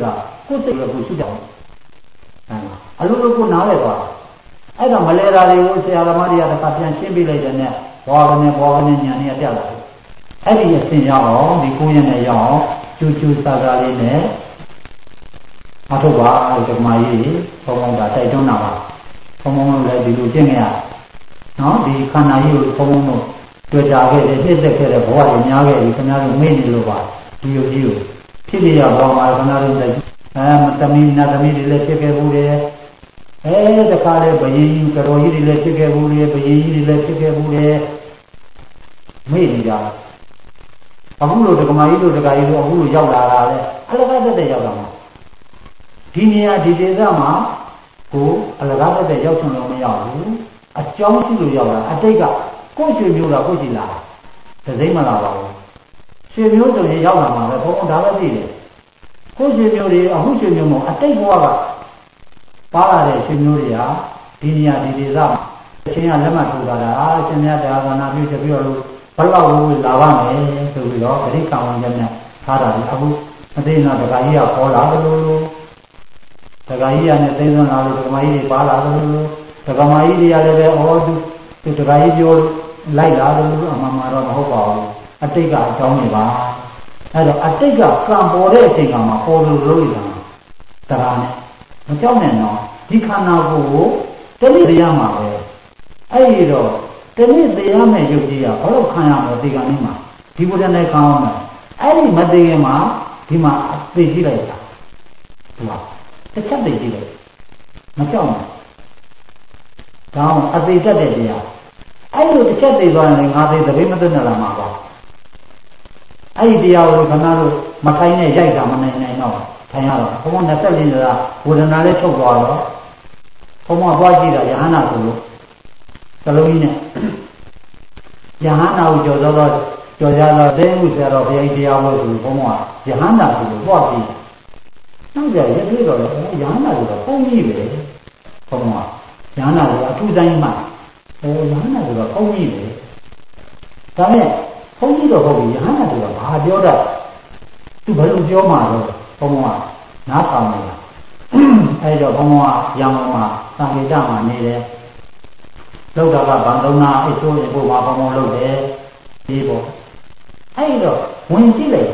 ကိုယ်စိတ်ကကိုရှုတယ်အလိုလိုကိုနားလဲသွားအဲ့တော့မလဲတာတွေကိုဆရာသမားတွေကတစ်ခါပြန်ရှင်းပြလိုက်တဲ့နဲ့ဘောကနေဘောကနေညာနေတက်လာတယ်အဲ့ဒီအစဉ်ရောက်အောင်ဒီကိုရနဲ့ရောက်အောင်ကျူးကျူးစားစားလေးနဲ့အထုပ်ပါဓမ္မကြီးဘုံဘုံကတိုက်တွန်းတာပါဘုံဘုံလည်းဒီလိုကျင့်ကြရနော်ဒီခန္ဓာကြီးကိုဘုံဘုံတို့တွေ့ကြခဲ့တယ်ဖြစ်သက်ခဲ့တဲ့ဘဝတွေများခဲ့ပြီခင်ဗျားတို့မေ့နေလို့ပါဒီလိုကြီးကိုဖြစ်ရဘောမှာခင်ဗျားတို့အဲသမီးနာသမီးတွေလည်းဖြစ်ခဲ့ဘူးတယ်အဲတခါလေဘယင်းကြီးကတော်ကြီးတွေလည်းဖြစ်ခဲ့ဘူးတယ်ဘယင်းကြီးတွေလည်းဖြစ်ခဲ့ဘူးတယ်မေ့နေကြအခုလိုဒကမာကြီးတို့ဒကာကြီးတို့အခုလိုရောက်လာတာလေအလကားတက်တဲ့ရောက်တာမှာဒီနေရာဒီဒေသမှာကိုအလကားတက်တဲ့ရောက်ချင်လို့မရောက်ဘူးအကြောင်းရှိလို့ရောက်တာအတိတ်ကကိုယ်ရွှေမျိုးလားကိုယ်ကြည်လားတစိမ့်မလာပါဘူးရွှေမျိုးဆိုရင်ရောက်လာမှာပဲဘုံဘုံဒါပဲသိတယ်ကိုယ်ရွှေမျိုးတွေအခုရွှေမျိုးမို့အတိတ်ဘဝကပါလာတဲ့ရွှေမျိုးတွေဟာဒီနေရာဒီဒေသမှာအချင်းကလက်မှတ်ထိုးတာအာရှင်များတရားကနာပြုတပြီးတော့ဘလောက်ဝေးလာပါမယ်ဆိုပြီးတော့ဂရိကံဝင်ချက်နဲ့ထားတာလေအခုအသိနာဒကာကြီးကခေါ်လာတယ်လို့ဒကာကြီးကနဲ့သိသွန်းလာလို့ဒကမကြီးတွေပါလာတယ်လို့ဒကမကြီးတွေကလည်းပဲဩသူသူဒကာကြီးပြောလိုက်လာတယ်လို့အမှန်မှန်တော့မဟုတ်ပါဘူးအတိတ်ကအကြောင်းတွေပါအဲတော့အတိတ်ကကံပေါ်တဲ့အချိန်ကမှပေါ်လို့လို့ရတာတရားနဲ့မကြောက်နဲ့တော့ဒီခန္ဓာကိုယ်ကိုတတိတရားမှာပဲအဲ့ဒီတော့တနည်းတရားမဲ့ယုတ်ကြီးကဘာလို့ခံရမလဲဒီကနေ့မှာဒီဘုရားနဲ့ခံအောင်မယ်အဲ့ဒီမသိခင်မှာဒီမှာသိကြည့်လိုက်တာဒီမှာတစ်ချက်သိကြည့်လိုက်မကြောက်ဘူးဒါအောင်အသေးတတ်တဲ့တရားအဲ့လိုတစ်ချက်သိသွားရင်ငါသိသဘေးမသိနဲ့လာမှာပါအဲ့ဒီတရားကိုခဏလို့မထိုင်နဲ့ရိုက်တာမနိုင်နိုင်တော့ထိုင်ရတော့ဘုံဘနှစ်ဆက်လေးကဝေဒနာလေးထုတ်သွားတော့ဘုံဘသွားကြည့်တာယဟနာဆိုလို့ကလုံးကြီးနဲ့ယဟနာကိုကြော်တော့ကြော်ရတော့သိမှုဆရာတော်ဘုရားကြီးတရားလို့ဆိုဘုံဘကယဟနာဆိုလို့သွားကြည့်နောက်ကြရသေးတော့လေယဟနာဆိုတော့ဘုံကြီးပဲဘုံဘယဟနာကအထူးတိုင်းမှာဟိုယဟနာဆိုတော့ဘုံကြီးပဲဒါနဲ့ဘုံကြီးတော့ဟုတ်ပြီယဟနာဆိုတာဘာပြောတာသူဘယ်လိုပြောမှာလဲဘုံဘကနားထောင်နေတာအဲဒါဘုံဘကရံမှာသံဃိတမှာနေတယ်လောက်တာကဗန်သုံးနာအဆိုးရင်ဘုရားဘုံဘုံလောက်တယ်ဒီပေါ့အဲ့တော့ဝင်ကြည့်လိုက်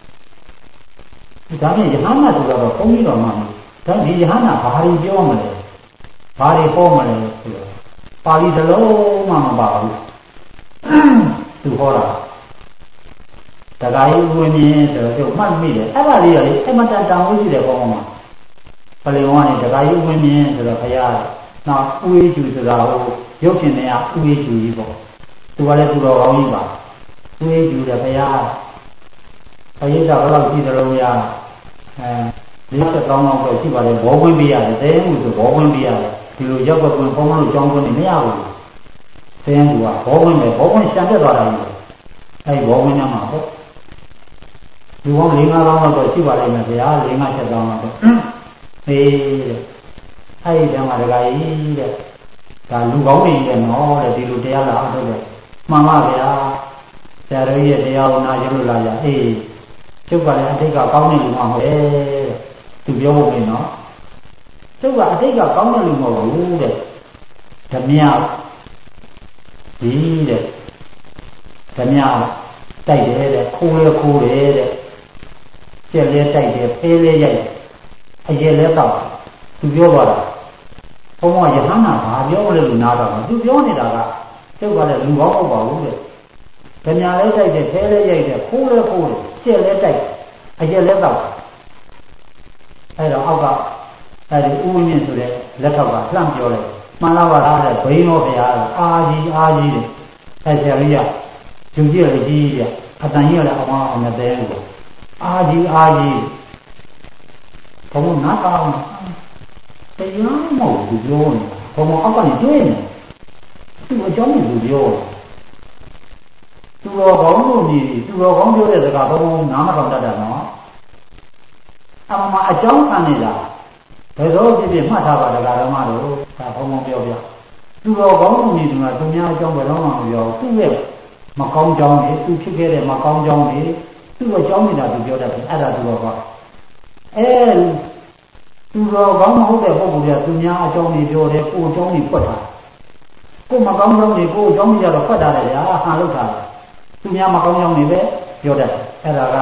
ဒါပြင်ယဟနာဆိုတော့ဘုန်းကြီးတော်မှဒါဒီယဟနာဘာတွေပြောမလဲဘာတွေဟောမလဲဆိုတော့ပါဠိတစ်လုံးမှမပါဘူးသူဟောတာတခါကြီးဝင်မြင်ဆိုတော့မှတ်မိတယ်အဲ့ဒါလေးကလေအမတန်တောင်းလို့ရှိတယ်ဘုံဘုံမှာပလင်ဝါနေတခါကြီးဝင်မြင်ဆိုတော့ခရနောက်ဥေးကျူဆိုတာဟိုရုပ်ရှင်တွေကဥေးကျူကြီးပေါ့သူကလည်းသူတော်ကောင်းကြီးပါဥေးကျူတယ်ဘုရားဘုရားကဘယ်လောက်ကြည့်တယ်လို့ရအဲလေးချက်ကောင်းကောင်းတော့ရှိပါလေဘောဝင်ပေးရတယ်တဲမှုဆိုဘောဝင်ပေးရတယ်ဒီလိုရောက်ကွယ်ဘုံလို့ကြောင်းကွင်းနေမရဘူးတဲမှုကဘောဝင်ပဲဘောဝင်ရှံတက်သွားတာကြီးအဲဘောဝင်ညမှာပေါ့ဒီဘောလေးငါးကောင်းတော့ရှိပါလိမ့်မယ်ဗျာလေးငါးချက်ကောင်းတော့ဟေးတဲ့အဲ့ဒီတည်းမှာတခါကြီးတဲ့ဒါလူကောင်းတွေရဲ့နော်တဲ့ဒီလိုတရားလာအောင်တော့မှန်ပါဗျာဆရာတော်ရဲ့တရားကိုနားရလို့လာရအေးကျုပ်ကလည်းအတိတ်ကကောင်းတဲ့လူမှမဟုတ်တဲ့သူပြောဖို့ပဲနော်ကျုပ်ကအတိတ်ကကောင်းတဲ့လူမဟုတ်ဘူးတဲ့ဓမြဒီတဲ့ဓမြတိုက်တယ်တဲ့ခိုးလဲခိုးတယ်တဲ့ကျက်လဲတိုက်တယ်ဖေးလဲရိုက်အကျက်လဲတောက်သူပြောပါလားဘုံကယဟနာဘာပြောလဲလို့နားတော့သူပြောနေတာကကျုပ်ကလည်းလူကောင်းမဟုတ်ပါဘူးတဲ့ဓမြလဲတိုက်တယ်ဖေးလဲရိုက်တယ်ခိုးလဲခိုးတယ်ကျက်လဲတိုက်အကျက်လဲတောက်အဲ့တော့အောက်ကအဲ့ဒီဥဝိမြင့်ဆိုတဲ့လက်ထောက်ကလှမ်းပြောလိုက်မှန်လားပါလားတဲ့ဘိန်းတော်ဘုရားအာကြီးအာကြီးတဲ့အဲ့ဆရာကြီးကဂျုံကြီးရကြီးကြီးအတန်ကြီးရလည်းအမောင်းအောင်နဲ့တဲလို့အာကြီးအာကြီးဘုံနာကောင်းတရားမဟုတ်ဘူးပြောနေဘုံအောက်ကနေတွေ့နေသူ့အကြောင်းကိုပြောသူတော်ကောင်းလို့ဒီသူတော်ကောင်းပြောတဲ့စကားဘုံနားမထောင်တတ်တာနော်အမှန်အကြောင်းခံနေတာဘယ်တော့ဖြစ်ဖြစ်မှတ်ထားပါတရားဓမ္မတို့ဒါဘုံဘုံပြောပြသူတော်ကောင်းလို့ဒီမှာသူများအကြောင်းဘယ်တော့မှမပြောသူ့ရဲ့မကောင်းကြောင်းတွေသူဖြစ်ခဲ့တဲ့မကောင်းကြောင်းတွေသူ့အကြောင်းနေတာသူပြောတတ်တယ်အဲ့ဒါသူတော်ကောင်းအဲသူတော်ကောင်းမဟုတ်တဲ့ပုဂ္ဂိုလ်ကသူများအကြောင်းကြီးပြောတယ်ကိုယ်အကြောင်းကြီးဖွက်တာကိုယ်မကောင်းကြောင်းကြီးကိုယ်အကြောင်းကြီးကတော့ဖွက်တာလေဗျာဟန်လောက်တာသူများမကောင်းကြောင်းကြီးပဲပြောတတ်တယ်အဲ့ဒါက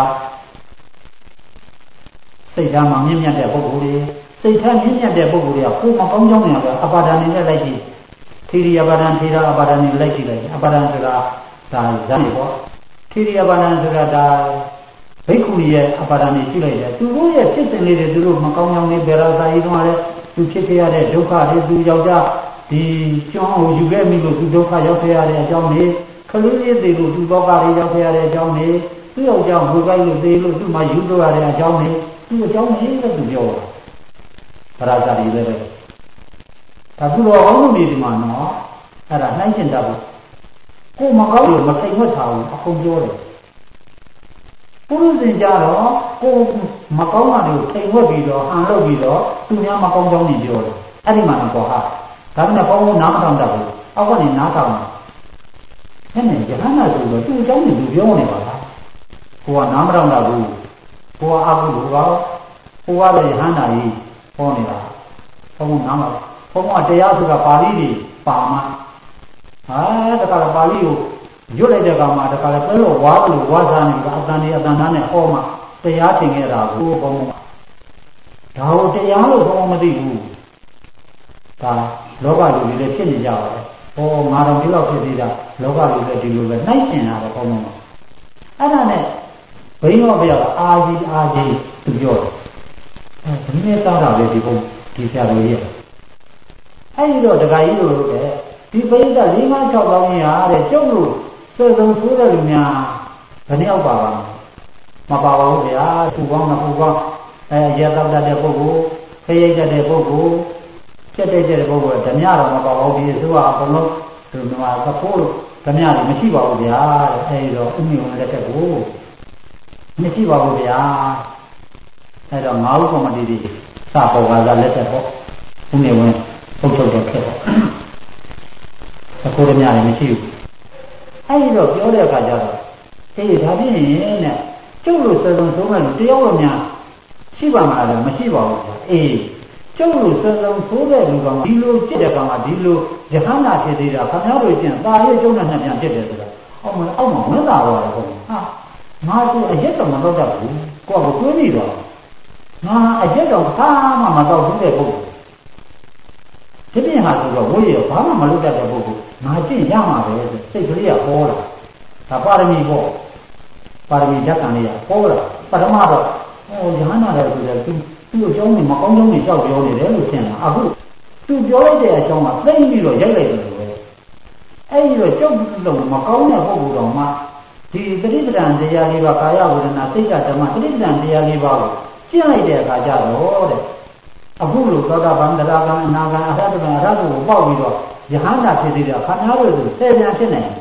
စိတ်ဓာတ်မှာမြင့်မြတ်တဲ့ပုဂ္ဂိုလ်တွေစိတ်ဓာတ်မြင့်မြတ်တဲ့ပုဂ္ဂိုလ်တွေကကိုယ်မကောင်းကြောင်းတွေကအပါဒဏ်နဲ့လိုက်ကြည့်သီရိယပါဒံထေရအပါဒံနဲ့လိုက်ကြည့်လိုက်အပါဒံဆိုတာဒါဇာတ်ပေါ့သီရိယပါဒံဆိုတာဒါဘိက္ခုရဲ့အပါဒံနဲ့ကြည့်လိုက်တယ်သူတို့ရဲ့ဖြစ်စဉ်လေးတွေသူတို့မကောင်းကြောင်းတွေベရာစာရေးတော့လည်းသူဖြစ်ခဲ့ရတဲ့ဒုက္ခတွေသူယောက်ျားဒီကျွမ်းကိုယူခဲ့မိလို့သူဒုက္ခရောက်ခဲ့ရတဲ့အကြောင်းတွေခလေးလေးသေးလို့သူဘောကတွေရောက်ခဲ့ရတဲ့အကြောင်းတွေသူ့ယောက်ျားငိုကြိုက်လို့သေးလို့သူ့မှာယူလို့ရတဲ့အကြောင်းတွေသူ့အကြောင်းတွေလည်းသူပြောတာベရာစာရေးလည်းပဲဒါသူတော်ကောင်းလို့နေဒီမှာနော်အဲ့ဒါနှိုင်းကျင်တတ်ဘူးကိုမကောင်းလို့မထိန်ဝတ်ထားဘူးအကုန်ပြောတယ်ပုရုဇဉ်ကြတော့ကိုမကောင်းတာတွေကိုထိန်ဝတ်ပြီးတော့ဟန်လုပ်ပြီးတော့သူများမကောင်းကြောင်းတွေပြောတယ်အဲ့ဒီမှာတော့ဟာဒါကလည်းဘောင်းနားမထောင်တတ်ဘူးအောက်ကနေနားထောင်တယ်အဲ့နဲ့ယဟန္တာဆိုတော့သူ့အကြောင်းတွေသူပြောနေပါလားကိုကနားမထောင်တတ်ဘူးကိုကအာဟုလို့ကောကိုကတော့ယဟန္တာကြီးဟောနေတာဘုံနားမှာဘုံကတရားဆိုတာပါဠိတွေပါမှာဟာတခါပါဠိကိုရွတ်လိုက်တဲ့ကောင်မှာတခါလဲပဲလို့ဝါလို့ဝါစားနေကအတန်ကြီးအတန်သားနဲ့ဟောမှာတရားသင်ခဲ့တာကိုဘုံမှာဒါကိုတရားလို့ဘုံမသိဘူးဒါလောကလူတွေလည်းဖြစ်နေကြပါတယ်ဟောငါတော်ဒီလောက်ဖြစ်သေးတာလောကလူတွေဒီလိုပဲနှိုက်ရှင်တာပဲဘုံမှာအဲ့ဒါနဲ့ဘိန်းတော်ဘုရားအာကြီးအာကြီးသူပြောတယ်အဲဒီနေ့တောင်းတာလေဒီဘုံဒီဆရာတော်ကြီးအဲ့ဒီတော့ဒကာကြီးတို့ကဒီပရိသတ်၄၅၆ပေါင်းကြီးဟာတဲ့ကျုပ်တို့စေစုံဆိုးတဲ့လူများဘယ်နှယောက်ပါပါမပါပါဘူးဗျာသူကောင်းမသူကောင်းအဲရတောက်တတ်တဲ့ပုဂ္ဂိုလ်ခရိတ်တတ်တဲ့ပုဂ္ဂိုလ်စက်တဲ့တဲ့ပုဂ္ဂိုလ်ဓမြတော်မပါပါဘူးဒီဆိုကအကုန်လုံးဒီမှာသဖိုးလို့ဓမြတွေမရှိပါဘူးဗျာတဲ့အဲဒီတော့ဥမြုံလက်ထက်ကိုမရှိပါဘူးဗျာအဲတော့ငါးဦးကောမတီတွေစပေါ်ကစားလက်ထက်ပေါ့ဥမြုံဝင်ပုတ်ထုတ်တဲ့ခက်ပေါ့အခုတည်းများလည်းမရှိဘူးအဲဒီတော့ပြောတဲ့အခါကျတော့အေးဒါဖြစ်ရင်နဲ့ကျုပ်လို့စေစုံဆုံးမဲ့လူတယောက်တော့များရှိပါမလားလဲမရှိပါဘူးအေးကျုပ်လို့စေစုံဆိုးတဲ့လူကောင်ဒီလိုကြည့်တဲ့ကောင်ကဒီလိုယဟန္တာဖြစ်သေးတာခင်ဗျားတို့ကျင့်တာရဲ့ကျုံနဲ့နှစ်ပြန်ဖြစ်တယ်ဆိုတာအောက်မှာအောက်မှာဝင်လာတော့တယ်ဟုတ်ဟာငါဆိုအရက်တော့မတော့တတ်ဘူးကိုယ့်ကိုတွေးနေတော့ငါအရက်တော့ဘာမှမတော့ဘူးတဲ့ပုဂ္ဂိုလ်ဒီပြင်ဟာဆိုတော့ဝိရဘာမှမလုပ်တတ်တဲ့ပုဂ္ဂိုလ်ငါကျင့်ရမှာပဲစိတ်ကလေးကပေါ်လာဒါပါရမီပေါ့ပါရမီဓာတ်ကံလေးကပေါ်လာပထမတော့ဟောယဟန္တာလည်းဆိုတယ်သူသူ့အကြောင်းနဲ့မကောင်းကြောင်းတွေကြောက်ပြောနေတယ်လို့ထင်တာအခုသူပြောလိုက်တဲ့အကြောင်းကသိပြီးတော့ရိုက်လိုက်တယ်လို့ပဲအဲ့ဒီတော့ကြောက်လို့မကောင်းတဲ့ပုဂ္ဂိုလ်တော်မှဒီပဋိပဒံတရားလေးပါကာယဝေဒနာစိတ်ဓာတ်ဓမ္မပဋိပဒံတရားလေးပါကိုကျင့်လိုက်တဲ့အခါကျတော့တဲ့အခုလိုသောတာပန်တရားကံအနာကံအရဟတကံအရဟတကိုပေါက်ပြီးတော့ယဟန္တာဖြစ်သေးတယ်ခဏလို့ဆိုဆယ်ပြန်ဖြစ်နေ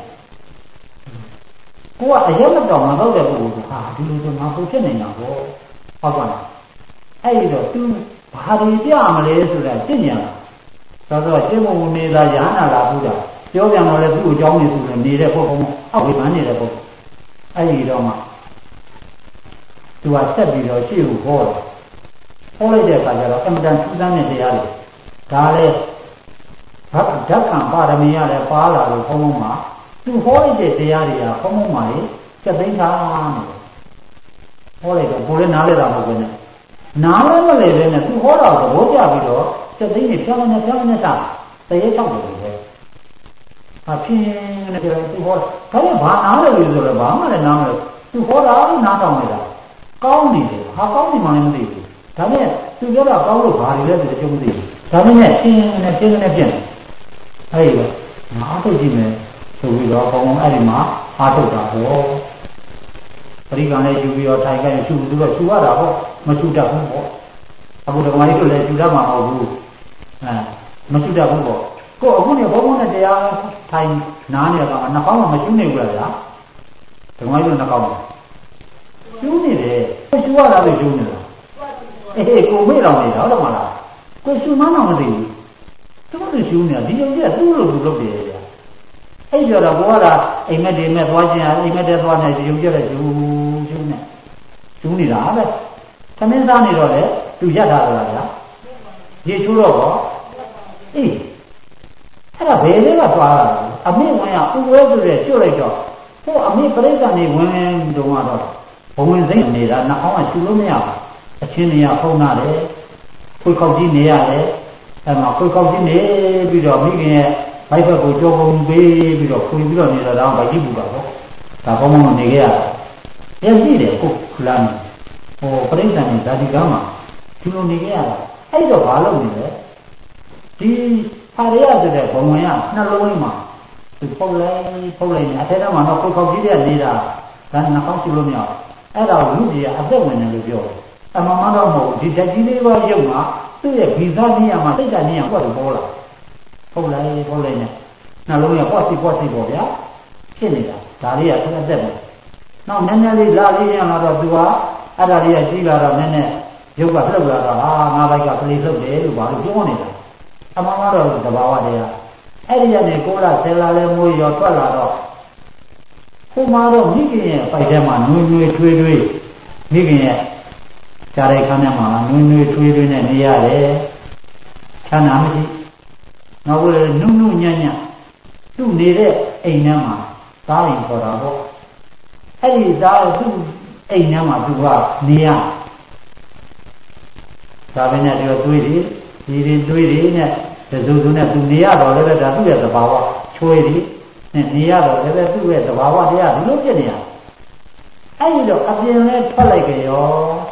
ကိုကအရက်မတော်မတော့တဲ့ပုဂ္ဂိုလ်ကဟာဒီလိုဆိုငါကိုဖြစ်နေတာပေါ့ဟုတ်ပါလားအဲ့ဒီတော့ तू ဘာတွေပြမလဲဆိုတာသိညာသောတော့ရှင်းဖို့နေတာယဟန္တာလာဘူးတာပြောပြန်တော့လေသူ့အကြောင်းနေဆိုလို့နေတဲ့ပုဂ္ဂိုလ်အောက်ဝေဖန်နေတဲ့ပုဂ္ဂိုလ်အဲ့ဒီတော့မှ तू ကဆက်ပြီးတော့ရှေ့ကိုဟောတယ်ဟောလိုက်တဲ့အခါကျတော့အမတန်ထူးဆန်းတဲ့တရားတွေဒါလည်းဓာတ်ဓာတ်ကံပါရမီရလည်းပါလာလို့ဘုံဘုံမှာသူဟောလိုက်တဲ့တရားတွေကဘုံဘုံမှာလေစက်သိမ်းထားနေတယ်ဟောလိုက်တော့ဘိုးလည်းနားလဲတာမဟုတ်ဘူးနဲ့နားလည်းမလဲပဲနဲ့သူဟောတာကိုသဘောကျပြီးတော့စက်သိမ်းနေပြောင်းနေပြောင်းနေတာတရေချောက်တယ်ပဲအဖြစ်နေတယ်သူဟောဒါလည်းဘာနားလဲလို့ဆိုတော့ဘာမှလည်းနားမလဲသူဟောတာနားထောင်နေတာကောင်းနေတယ်ဟာကောင်းနေမှလည်းမသိဘူးဒါနဲ့သူပြောတာကောင်းလို့ဘာတွေလဲဆိုတော့ကျုံမသိဘူးဒါပေမဲ့ရှင်းနေရှင်းနေပြည့်အဲ့ဒီတော့ငါအထုတ်ကြည့်မယ်ဆိုပြီးတော့ဘုံအဲ့ဒီမှာအားထုတ်တာဟောပရိကံလေးယူပြီးတော့ထိုင်ကြရင်ရှုသူတော့ရှုရတာဟောမရှုတတ်ဘူးပေါ့အခုဓမ္မကြီးတို့လည်းရှုတတ်မှာမဟုတ်ဘူးအဲမရှုတတ်ဘူးပေါ့ကိုအခုနေဘုံဘုံနဲ့တရားထိုင်နားနေတာကနှာခေါင်းကမရှုနေဘူးလားဗျာဓမ္မကြီးတို့နှာခေါင်းရှုနေတယ်ရှုရတာပဲရှုနေတာအေးကိုမေ့တော်နေတာဟုတ်တယ်မလားကိုရှုမှန်းတော့မသိဘူးသူ့လိုရှုနေတာဒီလိုကြီးကသူ့လိုသူလုပ်တယ်ဗျာအဲ့ကြတော့ဘောကအိမ်မက်တွေမဲ့သွားခြင်းအိမ်မက်တွေသွားနေရုံကြတဲ့ရှုရှုနေရှုနေတာပဲသမင်းသားနေတော့လေသူရက်ထားတာဗျာရေချိုးတော့ကောအေးအဲ့ဒါဘယ်လေးကသွားတာအမေဝင်ရဥပွဲဆိုတဲ့ကျွတ်လိုက်တော့ဟိုအမေပြိဿနေဝင်တုန်းကတော့ဘဝင်စိတ်နေတာနှာခေါင်းကရှူလို့မရဘူးအချင်းနေရဖုံးလာတယ်ခွေခောက်ကြီးနေရတယ်အဲ့မှာခွေခောက်ကြီးနေပြီးတော့မိခင်ရဲ့ဘိုက်ဘက်ကိုကြောပုံပေးပြီးတော့ခွေပြီးတော့နေတော့ဗကြီးပူတာပေါ့ဒါကောင်းကောင်းနေခဲ့ရတယ်ပြည့်စည်တယ်ကိုခလာနေဟိုပြိဿနေဓာတိကမှာဒီလိုနေခဲ့ရတာအဲ့တော့ဘာလုပ်နေလဲဒီဟာရရဆိုတဲ့ဘဝင်ကနှလုံးမှာသူဖုတ်လိုက်ဖုတ်လိုက်နေအထက်ထဲမှာတော့ခွေခောက်ကြီးတဲ့နေတာဒါနှာခေါင်းရှူလို့မရဘူးအဲ့ဒါကိုလူကြီးကအသက်ဝင်တယ်လို့ပြောတယ်အမှန်မှန်တော့မဟုတ်ဒီတက်ကြီးလေးပါရုပ်မှာသူ့ရဲ့ဗီဇနေရာမှာစိတ်ဓာတ်နေရာပွက်လို့ပေါ်လာဟုတ်လားဟုတ်လဲနဲ့နှလုံးရပွက်စီပွက်စီပေါ့ဗျာဖြစ်နေတာဒါလေးကသူ့အသက်ပဲနောက်နည်းနည်းလေးလာလေးရလာတော့သူကအဲ့ဒါလေးကကြီးလာတော့နည်းနည်းရုပ်ကလှုပ်လာတော့ဟာငါးဘိုက်ကကလေးလှုပ်တယ်လို့ဘာလို့ပြောနေတာအမှန်မှန်တော့တဘာဝတရားအဲ့ဒီကနေကိုလာဆယ်လာလဲမွေးရောထွက်လာတော့ခုမှတော့မိခင်ရဲ့ပိုက်ထဲမှာနွေးနွေးထွေးထွေးမိခင်ရဲ့ကြားတဲ့ခါနဲ့မှာနွေးနွေးထွေးထွေးနဲ့နေရတယ်ချမ်းသာမရှိနောက်လည်းနုနုညံ့ညံ့သူ့နေတဲ့အိမ်ထဲမှာသားရင်ခေါ်တာပေါ့အဲ့ဒီသားသူ့အိမ်ထဲမှာသူကနေရဒါပဲနဲ့တော့တွေးတယ်ဒီတွေတွေးတယ်နဲ့တစုံစုံနဲ့သူနေရတော့လည်းဒါသူ့ရဲ့သဘာဝချွေးတယ်နဲ့နေရတော့လည်းသူ့ရဲ့သဘာဝတရားဒီလိုဖြစ်နေရအဲ့ဒီတော့အပြင်လဲထွက်လိုက်ကြရော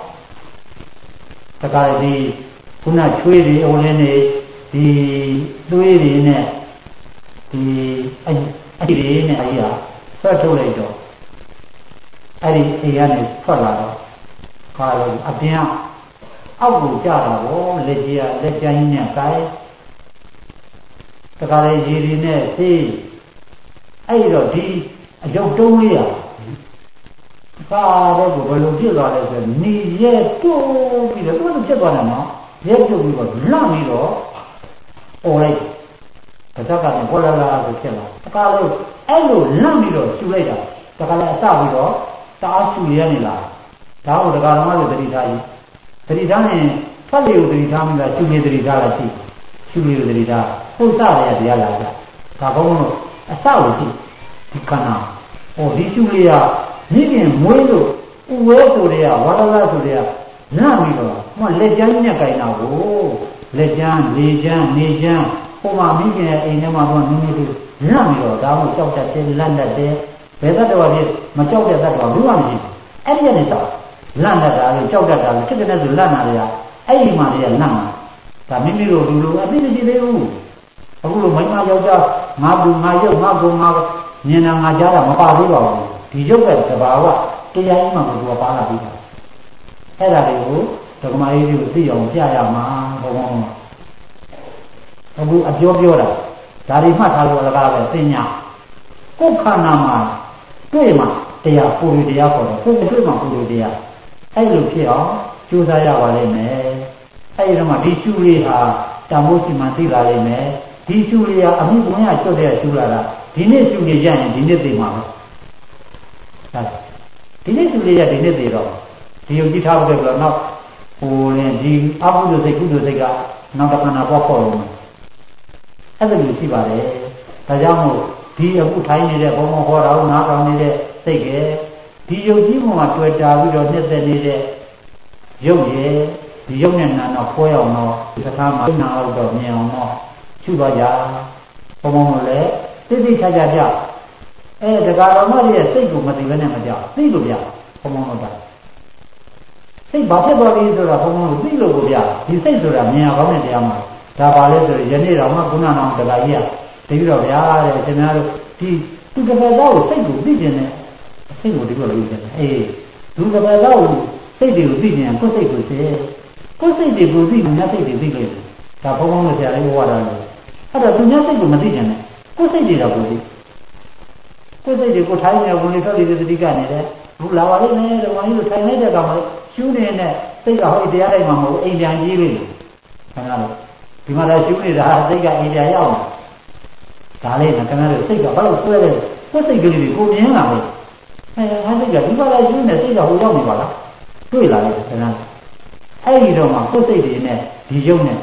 တခါဒီခုနချွေးတွေအုံးလင်းနေဒီသွေးတွေနဲ့ဒီအဲ့ဒီတွေနဲ့အဲ့ဒီဟာဆွတ်ထုတ်လိုက်တော့အဲ့ဒီအိမ်ကနေထွက်လာတော့ခါလို့အပြင်အောက်ကိုကျတာဗောလက်ကြီးကလက်ကျန်းကြီးနဲ့ကိုင်းတခါလေရေတွေနဲ့ဆေးအဲ့တော့ဒီအယုတ်တုံးလေးရကာတော့ဘယ်လိုဖြစ်သွားလဲဆိုနေရဲတိုးပြီးတော့သူ့ဖြစ်သွားတယ်နော်ရဲပြုတ်ပြီးတော့လန့်ပြီးတော့ပေါ်လိုက်တစ်ခါကနေဘောလာလာဆိုဖြစ်လာတခါလို့အဲ့လိုလန့်ပြီးတော့ကျူလိုက်တာတခါလည်းအစပြီးတော့တအားကျူရနေလာဒါကိုတခါတော့လည်းတတိထားကြီးတတိထားရင်ဖတ်လေကိုတတိထားမိလားကျူနေတတိထားလားရှိကျူနေတတိထားဟုတ်စားရတရားလာကြဒါကောင်းလို့အစကိုရှိဒီခန္ဓာဟောဒီကျူလေးကမိခင်မွေးလို့ဥဝဲဆိုတဲ့ဝါရလာဆိုတဲ့လန့်ပြီးတော့ဟောလက်ကျန်းနဲ့ကြိုင်တာကိုလက်ကျန်းလေကျန်းနေကျန်းဟိုမှာမိခင်ရဲ့အိမ်ထဲမှာတော့နည်းနည်းလေးလန့်ပြီးတော့ဒါမှကြောက်တတ်တယ်လန့်တတ်တယ်ဘယ်တတ်တော်ဖြစ်မကြောက်တဲ့တတ်တော်ဘူးမှမရှိဘူးအဲ့ဒီကနေတော့လန့်တတ်တာလေကြောက်တတ်တာလေဖြစ်တဲ့ဆိုလန့်တာတွေကအဲ့ဒီမှာတွေကလန့်တာဒါမိမိတို့လူလူအသိမရှိသေးဘူးအခုလိုမိမယောက်ျားငါဘူးငါရုပ်ငါကုံငါမြင်တာငါကြားတာမပါသေးပါဘူးဒီရုပ်ကတဘာဝတရားကြီးမှကိုသူကပါလာပြီးတာအဲ့ဒါတွေကိုဒကမာကြီးကိုသိအောင်ပြရမှာဘုံဘုံအခုအပြောပြောတာဒါတွေမှတ်ထားလို့အလကားပဲသိညာကိုယ်ခန္ဓာမှာတွေ့မှာတရားပူရတရားခေါ်တယ်ကိုယ်တွေ့မှာပူရတရားအဲ့လိုဖြစ်အောင်ကြိုးစားရပါလိမ့်မယ်အဲ့ဒီတော့မှဒီရှုလေးဟာတန်ဖိုးစီမံသိလာလိမ့်မယ်ဒီရှုလေးဟာအမှုကွန်ရကျွတ်တဲ့ရှုလာတာဒီနေ့ရှုနေကြရင်ဒီနေ့သိမှာပဲဒီနေ့သူလေးရဒီနေ့သေးတော့ဒီယုံကြည်ထားဖို့ဆိုတော့နောက်ဟိုရင်ဒီအဘုဒ္ဓစိတ်ကုသိုလ်စိတ်ကနောက်တစ်ခါနာပေါ်ပေါ်လို့အဲ့ဒါမျိုးရှိပါတယ်ဒါကြောင့်မို့ဒီအခုထိုင်းနေတဲ့ဘုံဘုံဟောတော်နားတော်နေတဲ့စိတ်ကဒီယုံကြည်မှုမှာတွေ့တာပြီးတော့နှစ်သက်နေတဲ့ရုပ်ရဲ့ဒီရုပ်နဲ့နာတော့ဖွဲအောင်တော့ဒီသထားမှာနာအောင်တော့မြင်အောင်တော့ရှုပါကြဘုံဘုံလည်းသိသိချာချာကြအဲတက္ကရာမကြီးရဲ့စိတ်ကိုမသိဘဲနဲ့မကြောက်သိလို့ပြဘုံဘုံတို့တာစိတ်ဘာဖြစ်သွားပြီဆိုတော့ဘုံဘုံတို့သိလို့ကိုပြဒီစိတ်ဆိုတာမြင်ရကောင်းတဲ့တရားမှာဒါပါလဲဆိုရင်ယနေ့တော့မှခုနကတော့တက္ကရာကြီးကတပြီးတော့ဗျာတဲ့ခင်ဗျားတို့ဒီသူတက္ကရာကိုစိတ်ကိုသိကျင်တယ်စိတ်ကိုဒီလိုလုပ်ကျင်တယ်အေးသူတက္ကရာကိုစိတ်တွေကိုသိကျင်ကိုယ်စိတ်ကိုသိကိုယ်စိတ်တွေကိုသိမြတ်စိတ်တွေသိလို့ဒါဘုံဘုံတို့ဆရာလေးဟောတာလေအဲ့တော့သူမြတ်စိတ်ကိုမသိကျင်နဲ့ကိုယ်စိတ်တွေတော့ကိုသိကိုယ်စိတ်တွေကိုထိုင်းနေဝင်လေထွက်လေသတိကနေတယ်ဘူးလာပါလိမ့်မယ်တော့ဝိုင်းလို့ထိုင်လိုက်တဲ့ကောင်ကရှူးနေတဲ့စိတ်ကဟောတရားတိုင်းမှာမဟုတ်အိမ်ပြန်ကြီးလေးခင်ဗျားတို့ဒီမှာလည်းရှူးနေတာစိတ်ကအိမ်ပြန်ရောက်ဒါလေးကခင်ဗျားတို့စိတ်ကဘာလို့ဆွဲလဲကိုယ်စိတ်ကလေးတွေကိုမြင်လာတယ်အဲဟာစိတ်ကဒီမှာလည်းရှူးနေစိတ်ကဟိုရောက်နေပါလားတွေ့လာတယ်ခင်ဗျားအဲ့ဒီတော့မှကိုယ်စိတ်တွေနဲ့ဒီရုပ်နဲ့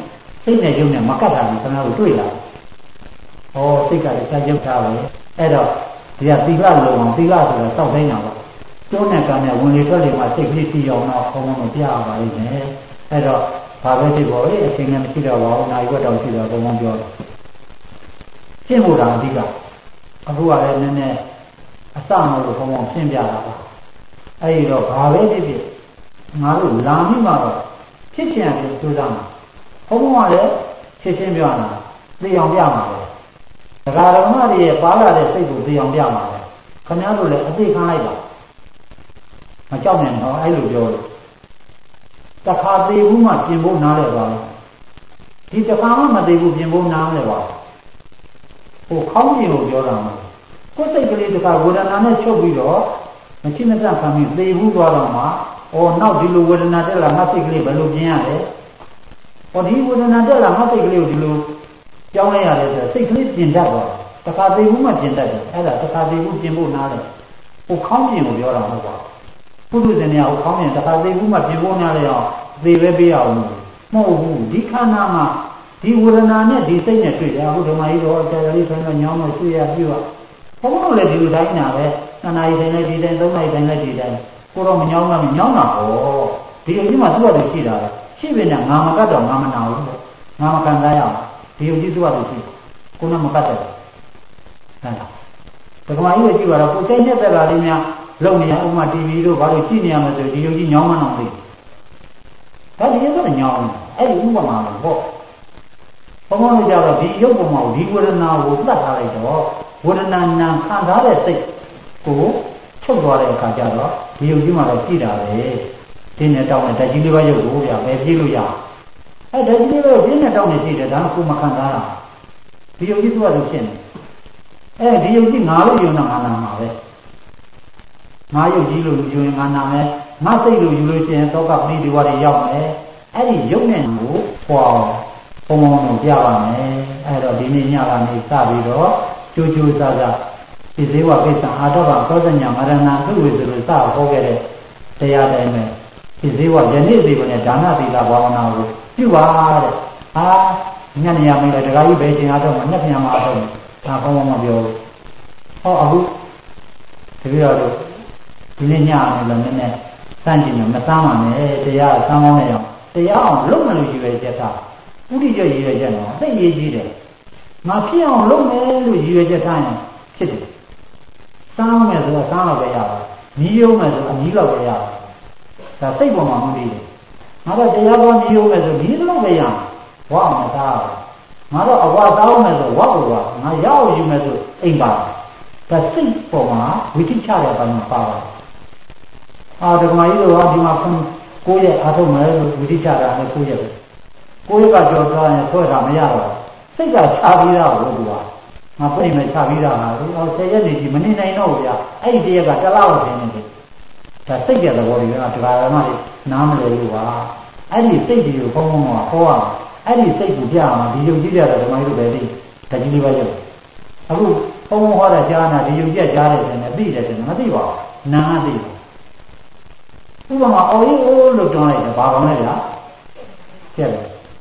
စိတ်နဲ့ယုံနဲ့မကတ်တာဘူးခဏလို့တွေ့လာဩစိတ်ကလည်းစာရုပ်ထားပဲအဲ့တော့ဒီကသီလလုံအောင်သီလဆိုတာစောက်တိုင်းတာပေါ့တွန်းနဲ့ကံနဲ့ဝင်လေထွက်လေမှာစိတ်ကလေးတည်အောင်တော့ဘုံဘုံမပြရပါလိမ့်မယ်အဲ့တော့ဘာပဲဖြစ်ပေါ်လေအချိန်နဲ့မရှိတော့ပါဘူးနိုင်ွက်တော့ရှိတော့ဘုံဘုံပြောတယ်ရှင်းဖို့တာအဓိကအခုကလည်းနည်းနည်းအစမလို့ဘုံဘုံရှင်းပြတာပါအဲ့ဒီတော့ဘာပဲဖြစ်ဖြစ်ငါတို့လာမိမှာတော့ဖြစ်ချင်တယ်ကြိုးစားမှာဘုံဘုံကလည်းရှင်းရှင်းပြောတာသိအောင်ပြမှာပဲဒကာဓမ္မတွေရဲ့ပါလာတဲ့စိတ်ကိုသိအောင်ပြမှာပဲခင်ဗျားတို့လည်းအသိခံလိုက်ပါမကြောက်နဲ့တော့အဲ့လိုပြောလို့တခါသေးဘူးမှပြင်ဖို့နားလဲပါဒီတခါမှမသေးဘူးပြင်ဖို့နားလဲပါဟိုခေါင်းပြင်ကိုပြောတာမဟုတ်ကိုယ်စိတ်ကလေးတခါဝေဒနာနဲ့ချုပ်ပြီးတော့မချိမစခံပြီးသေဘူးသွားတော့မှဩနောက်ဒီလိုဝေဒနာတက်လာငါစိတ်ကလေးဘယ်လိုပြင်ရလဲဩဒီဝေဒနာတက်လာငါစိတ်ကလေးကိုဒီလိုကြောင်းလိုက်ရတယ်ဆိုစိတ်ကလေးပြင်တတ်သွားတခါသေးဘူးမှပြင်တတ်တယ်အဲ့ဒါတခါသေးဘူးပြင်ဖို့နားလဲဟိုခေါင်းပြင်ကိုပြောတာမဟုတ်ပါပုထုဇဉ်များဟိုခေါင်းပြင်တခါသေးဘူးမှပြင်ဖို့နားလဲအောင်သေပဲပေးအောင်မဟုတ်ဘူးဒီခန္ဓာမှာဒီဝေဒနာနဲ့ဒီစိတ်နဲ့တွေ့တယ်အခုဓမ္မကြီးတော့တရားလေးဆိုတော့ညောင်းလို့ဆွေးရပြည့်ပါဘုန်းတော်လည်းဒီလိုတိုင်းနာပဲနှစ်နာရီတိုင်းလည်းဒီတိုင်းသုံးနာရီတိုင်းလည်းဒီတိုင်းကိုတော့မညောင်းမှမညောင်းတာဟောဒီလိုကြီးမှသူ့ဘာလို့ရှိတာလဲရှိပြီနဲ့ငါမကတ်တော့ငါမနာဘူးပေါ့ငါမခံစားရအောင်ဒီလိုကြီးသူ့ဘာလို့ရှိကိုတော့မကတ်တယ်ဟဲ့လားဓမ္မကြီးကိုကြည့်ပါတော့ကိုစိတ်နဲ့သက်တာလေးများလုံနေရဥမာ တီဗီ တို့ဘာလို့ကြည့်နေရမလဲဆိုဒီလိုကြီးညောင်းမှန်းအောင်သိဒါဒီလိုညောင်းအဲ့ဒီဥပမာပေါ့ဘုံဘုံကြတော့ဒီရုပ်ပုံမှာဒီဝေဒနာကိုသတ်ထားလိုက်တော့ဝေဒနာနာခံစားတဲ့စိတ်ကိုချုပ်သွားတဲ့အခါကျတော့ဒီယုတ်ကြီးမှာတော့ကြည့်တာပဲဒီနဲ့တောင်းတဲ့ဓာတ်ကြီးလေးပါရုပ်ကိုဗျာပဲပြေးလို့ရအဲဓာတ်ကြီးလေးပါဒီနဲ့တောင်းနေကြည့်တယ်ဒါကကိုမခံစားတာဒီယုတ်ကြီးသူ့အလိုဖြစ်နေအဲဒီယုတ်ကြီးငါလို့ယုံတာငါနာမှာပဲငါယုတ်ကြီးလို့ယူရင်ငါနာမယ်ငါစိတ်လို့ယူလို့ရှိရင်သောကပရိဒီဝါတွေရောက်မယ်အဲ့ဒီယုတ်နဲ့ကိုဟောဘုံဘုံတို့ပြပါမယ်အဲ့တော့ဒီနေ့ညကနေစပြီးတော့ကြိုးကြိုးစားစားဒီဇေဝကိစ္စအာတဘသောဇညာမရဏသုဝေဆိုလို့စဟောခဲ့တဲ့တရားတိုင်းပဲဒီဇေဝယနေ့ဒီနဲ့ဒါနသီလဘာဝနာကိုပြုပါတဲ့ဟာညနေရမယ်တခါကြီးပဲချိန်အားတော့မနှက်ပြန်မှာတော့ဒါဘုံဘုံမပြောဘူးဟောအခုတပည့်တော်တို့ဒီနေ့ညနေလည်းနည်းနည်းစမ်းကြည့်မယ်မစမ်းပါနဲ့တရားဆမ်းကောင်းနေအောင်တရားအောင်လုပ်မလို့ရည်ပဲချက်တာဥဒိကျရည်ရွယ်ချက်တော့အသိရေးကြီးတယ်ငါဖြစ်အောင်လုပ်မယ်လို့ရည်ရွယ်ချက်ထားရင်ဖြစ်တယ်စားမယ်ဆိုတော့စားတော့ပဲရပါနီးရုံမယ်ဆိုအနီးတော့ပဲရပါဒါစိတ်ပေါ်မှာမပြီးတယ်ငါတော့တရားပေါ်နီးရုံမယ်ဆိုဒီလိုပဲရမှာဝါအောင်စားငါတော့အဝါစားအောင်မယ်ဆိုဝါကိုဝါငါရအောင်ယူမယ်ဆိုအိမ်ပါဒါစိတ်ပေါ်မှာဝိသိချတဲ့ဘက်မှာပါပါအာဒကမကြီးတို့ကဒီမှာကိုယ့်ရဲ့အားထုတ်မယ်လို့ဝိသိချတာနဲ့ကိုယ့်ရဲ့ကိုယ်ကကြော်သွားရင်ဆွဲတာမရတော့စိတ်ကချပြီးသားလို့သူကငါပြိမဲ့ချပြီးသားဟာဒီအော်ဆယ်ရက်နေကြီးမနေနိုင်တော့ဘူးဗျာအဲ့ဒီတရက်ကတလားတော့နေတယ်ဒါစိတ်ရဲ့သဘောတွေကဒကာရမတွေနားမလည်ဘူးပါအဲ့ဒီစိတ်တွေကိုဘုံဘုံကဟောရအောင်အဲ့ဒီစိတ်ကိုပြအောင်ဒီယုံကြည်ရတဲ့ဓမ္မကြီးတို့ပဲသိတကြီးလေးပဲရုပ်အခုဘုံဘုံဟောတဲ့ကြားနာဒီယုံကြည်ကြားတဲ့တယ်နဲ့သိတယ်တယ်မသိပါဘူးနားသိဥပမာအော်ရီအိုးလို့တွန်းလိုက်တယ်ဘာကောင်းလဲဗျာကျက်တယ်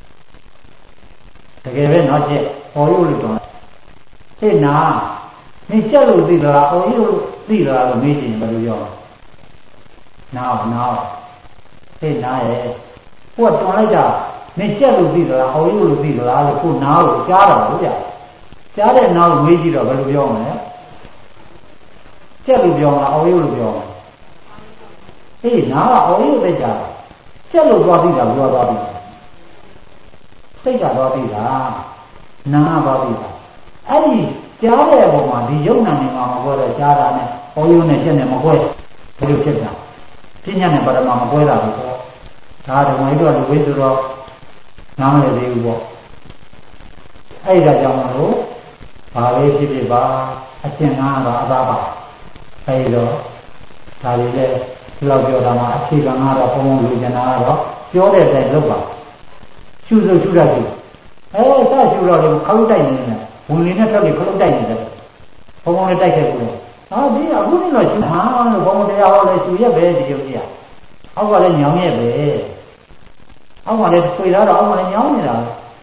တကယ်ပဲတော့ကျက်အော်ရီလို့တွန်းဟေ့နာနေကျက်လို့သိသလားအော်ရီလို့သိသလားလို့မေးကြည့်ရင်ဘယ်လိုပြောနားနားဟေ့နားရဲ့ကိုကတွန်းလိုက်တာနေကျက်လို့သိသလားအော်ရီလို့သိသလားလို့ကိုနားကိုကြားတော့ဘူးဗျာကြားတဲ့နားကိုမေးကြည့်တော့ဘယ်လိုပြောမလဲကျက်လို့ပြောမလားအော်ရီလို့ပြောမလားအေးနားကအော်ရီကိုသိကြတယ်ကျက်လို့သွားပြီးတာဘယ်လိုသွားပြီးလဲစိတ်ကသွားပြီးတာနားကသွားပြီးတာအဲ့ဒီကြားတဲ့အပေါ်မှာဒီယုံနာနေမှာမကွဲတော့ကြားတာနဲ့အော်ရီနဲ့ကျက်နဲ့မကွဲဘယ်လိုဖြစ်တာပညာနဲ့ပရမမကွဲတာလို့ပေါ့ဒါဓမ္မကြီးတို့ကလူဝိဆိုတော့နားမလည်သေးဘူးပေါ့အဲ့ဒါကြောင့်မလို့ဘာလေးဖြစ်ဖြစ်ပါအကျင့်ငါးပါအသာပါအဲ့တော့ဒါလေးလည်းဒီလောက်ပြောတာမှအခြေခံကတော့ဘုံဘုံလူကျင်တာကတော့ပြောတဲ့အတိုင်းလုပ်ပါရှုစို့ရှုတတ်ပြီအဲစရှုတော့လည်းခလုတ်တိုက်နေတယ်ဝင်နေနဲ့ထွက်ပြီးခလုတ်တိုက်နေတယ်ဘုံဘုံလည်းတိုက်ခဲ့ဘူးလေဟာဒီအခုနေတော့ရှုဟာလို့ဘုံဘုံတရားဟောလဲရှုရက်ပဲဒီလိုကြီးอ่ะအောက်ကလည်းညောင်းရက်ပဲအောက်ကလည်းထွေထားတော့အောက်ကလည်းညောင်းနေတာ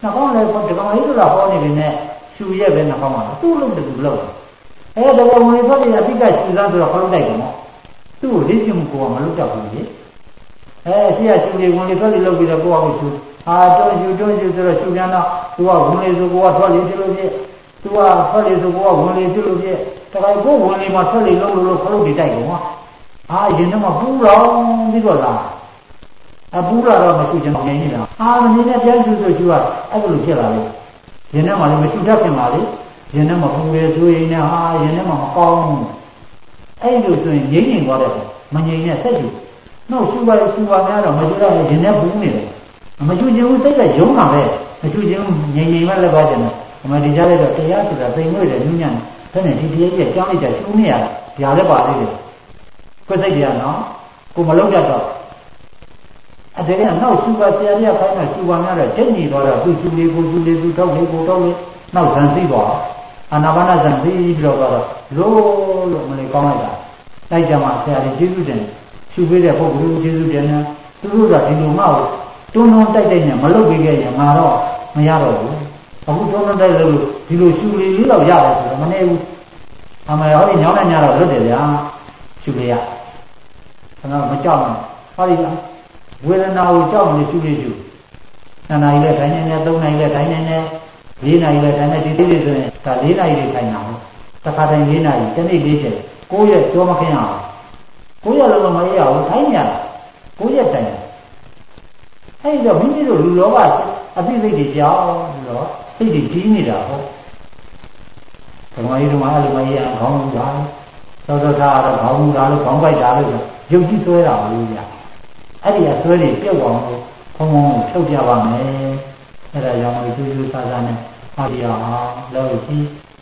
နှာခေါင်းလည်းဒီကောင်လေးဆိုတာဟောနေပြီနဲ့ရှူရက်ပဲနှာခေါင်းကသူ့လို့တူလို့အဲဒါကဝင်ထွက်နေအပိကရှူသားဆိုတော့ခေါင်းတိုက်တယ်နော်သူ့ကိုလေ့ကျင့်မှုကိုမလုပ်တတ်ဘူးလေအဲရှိရရှူနေဝင်လေထွက်လေလုပ်ပြီးတော့ကိုယ့်အကိုရှူအာတွန်းရှူတွန်းရှူဆိုတော့ရှူပြန်တော့သူကဝင်လေဆိုကိုကထွက်လေဖြစ်လို့ဖြစ်သူကထွက်လေဆိုကိုကဝင်လေဖြစ်လို့ဖြစ်တခါကိုဝင်လေမှာထွက်လေလုံးလို့ခလုတ်တွေတိုက်တယ်နော်အာရင်ထဲမှာပူလောင်ပြီးတော့လာအပူလာတော့မရှိချင်နေနေတာအာမင်းနဲ့ပြန်ရှူဆိုရှူကအဲ့လိုဖြစ်လာလေရင်ထဲမှာလည်းမရှိတတ်ပြင်ပါလေရင်ထဲမှာပူရဲဆိုရင်လည်းဟာရင်ထဲမှာမကောင်းဘူးအဲ့လိုဆိုရင်ငြိမ့်ငြိမ်သွားတယ်မငြိမ်နဲ့ဆက်ရှူနောက်ရှူပါရှူပါများတော့မရှူတော့ရင်ထဲပူနေတယ်မရှူချင်ဘူးစိတ်ကယုံတာပဲမရှူချင်ငြိမ်ငြိမ်ပဲလည်းပါကြတယ်အမှဒီကြားလိုက်တော့တရားဆိုတာသိမ်ငွေ့တယ်နူးညံ့တယ်ဒါနဲ့ဒီတရားကြီးကြောင်းလိုက်တာရှူနေရတာဒါလည်းပါသေးတယ်ကိုယ်စိတ်တရားနော်ကိုမလုံးတတ်တော့အဲ့ဒါကနောက်ရှူပါဆရာကြီးခိုင်းတာရှူပါများတော့ချိန်ညီသွားတော့သူရှူလေးကိုရှူလေးသူတောက်လေးကိုတောက်လေးနောက်ဇန်သိသွားအာနာပါနဇန်သိပြီးတော့တော့လို့လို့မလေးကောင်းလိုက်တာတိုက်ကြမှာဆရာကြီးကျေးဇူးတင်ရှူပေးတဲ့ပုဂ္ဂိုလ်ကျေးဇူးတင်တယ်သူတို့ကဒီလိုမှတွန်းတွန်းတိုက်တိုက်နဲ့မလုပ်ပေးခဲ့ရင်ငါတော့မရတော့ဘူးအခုတွန်းတွန်းတိုက်လို့ဒီလိုရှူလေးလေးတော့ရတယ်ဆိုတော့မနေဘူးအမေဟောဒီညောင်းနေညတော့လွတ်တယ်ဗျာရှူလေးရခဏမကြောက်ဘူးဟောဒီဝေဒနာကိုကြောက်နေရှူလေးရှူနှစ်နာရီနဲ့ထိုင်နေတယ်သုံးနာရီနဲ့ထိုင်နေတယ်လေးနာရီနဲ့ထိုင်နေဒီတိတိဆိုရင်ဒါလေးနာရီနဲ့ထိုင်တာဟုတ်တစ်ခါတိုင်းလေးနာရီတစ်နေ့လေးချက်ကိုယ့်ရဲ့ကြောမခင်းအောင်ကိုယ့်ရဲ့လုံးမရအောင်ထိုင်နေရကိုယ့်ရဲ့တိုင်အဲ့တော့မိမိတို့လူလောကအသိစိတ်တွေကြောက်တော့စိတ်တွေကြီးနေတာဟုတ်ဓမ္မကြီးဓမ္မအဲ့လိုမရအောင်ခေါင်းမူတာသောသောသားတော့ခေါင်းမူတာလို့ခေါင်းပိုက်တာလို့ရုပ်ကြီးဆွဲတာလို့ဗျာအဲ့ဒီအဆွဲတွေပြုတ်အောင်လို့ဘုံဘုံဖြုတ်ပြပါမယ်အဲ့ဒါကြောင့်ဒီကျူးကျူးဆာဆာနဲ့ဟာဒီအောင်လို့ရှိ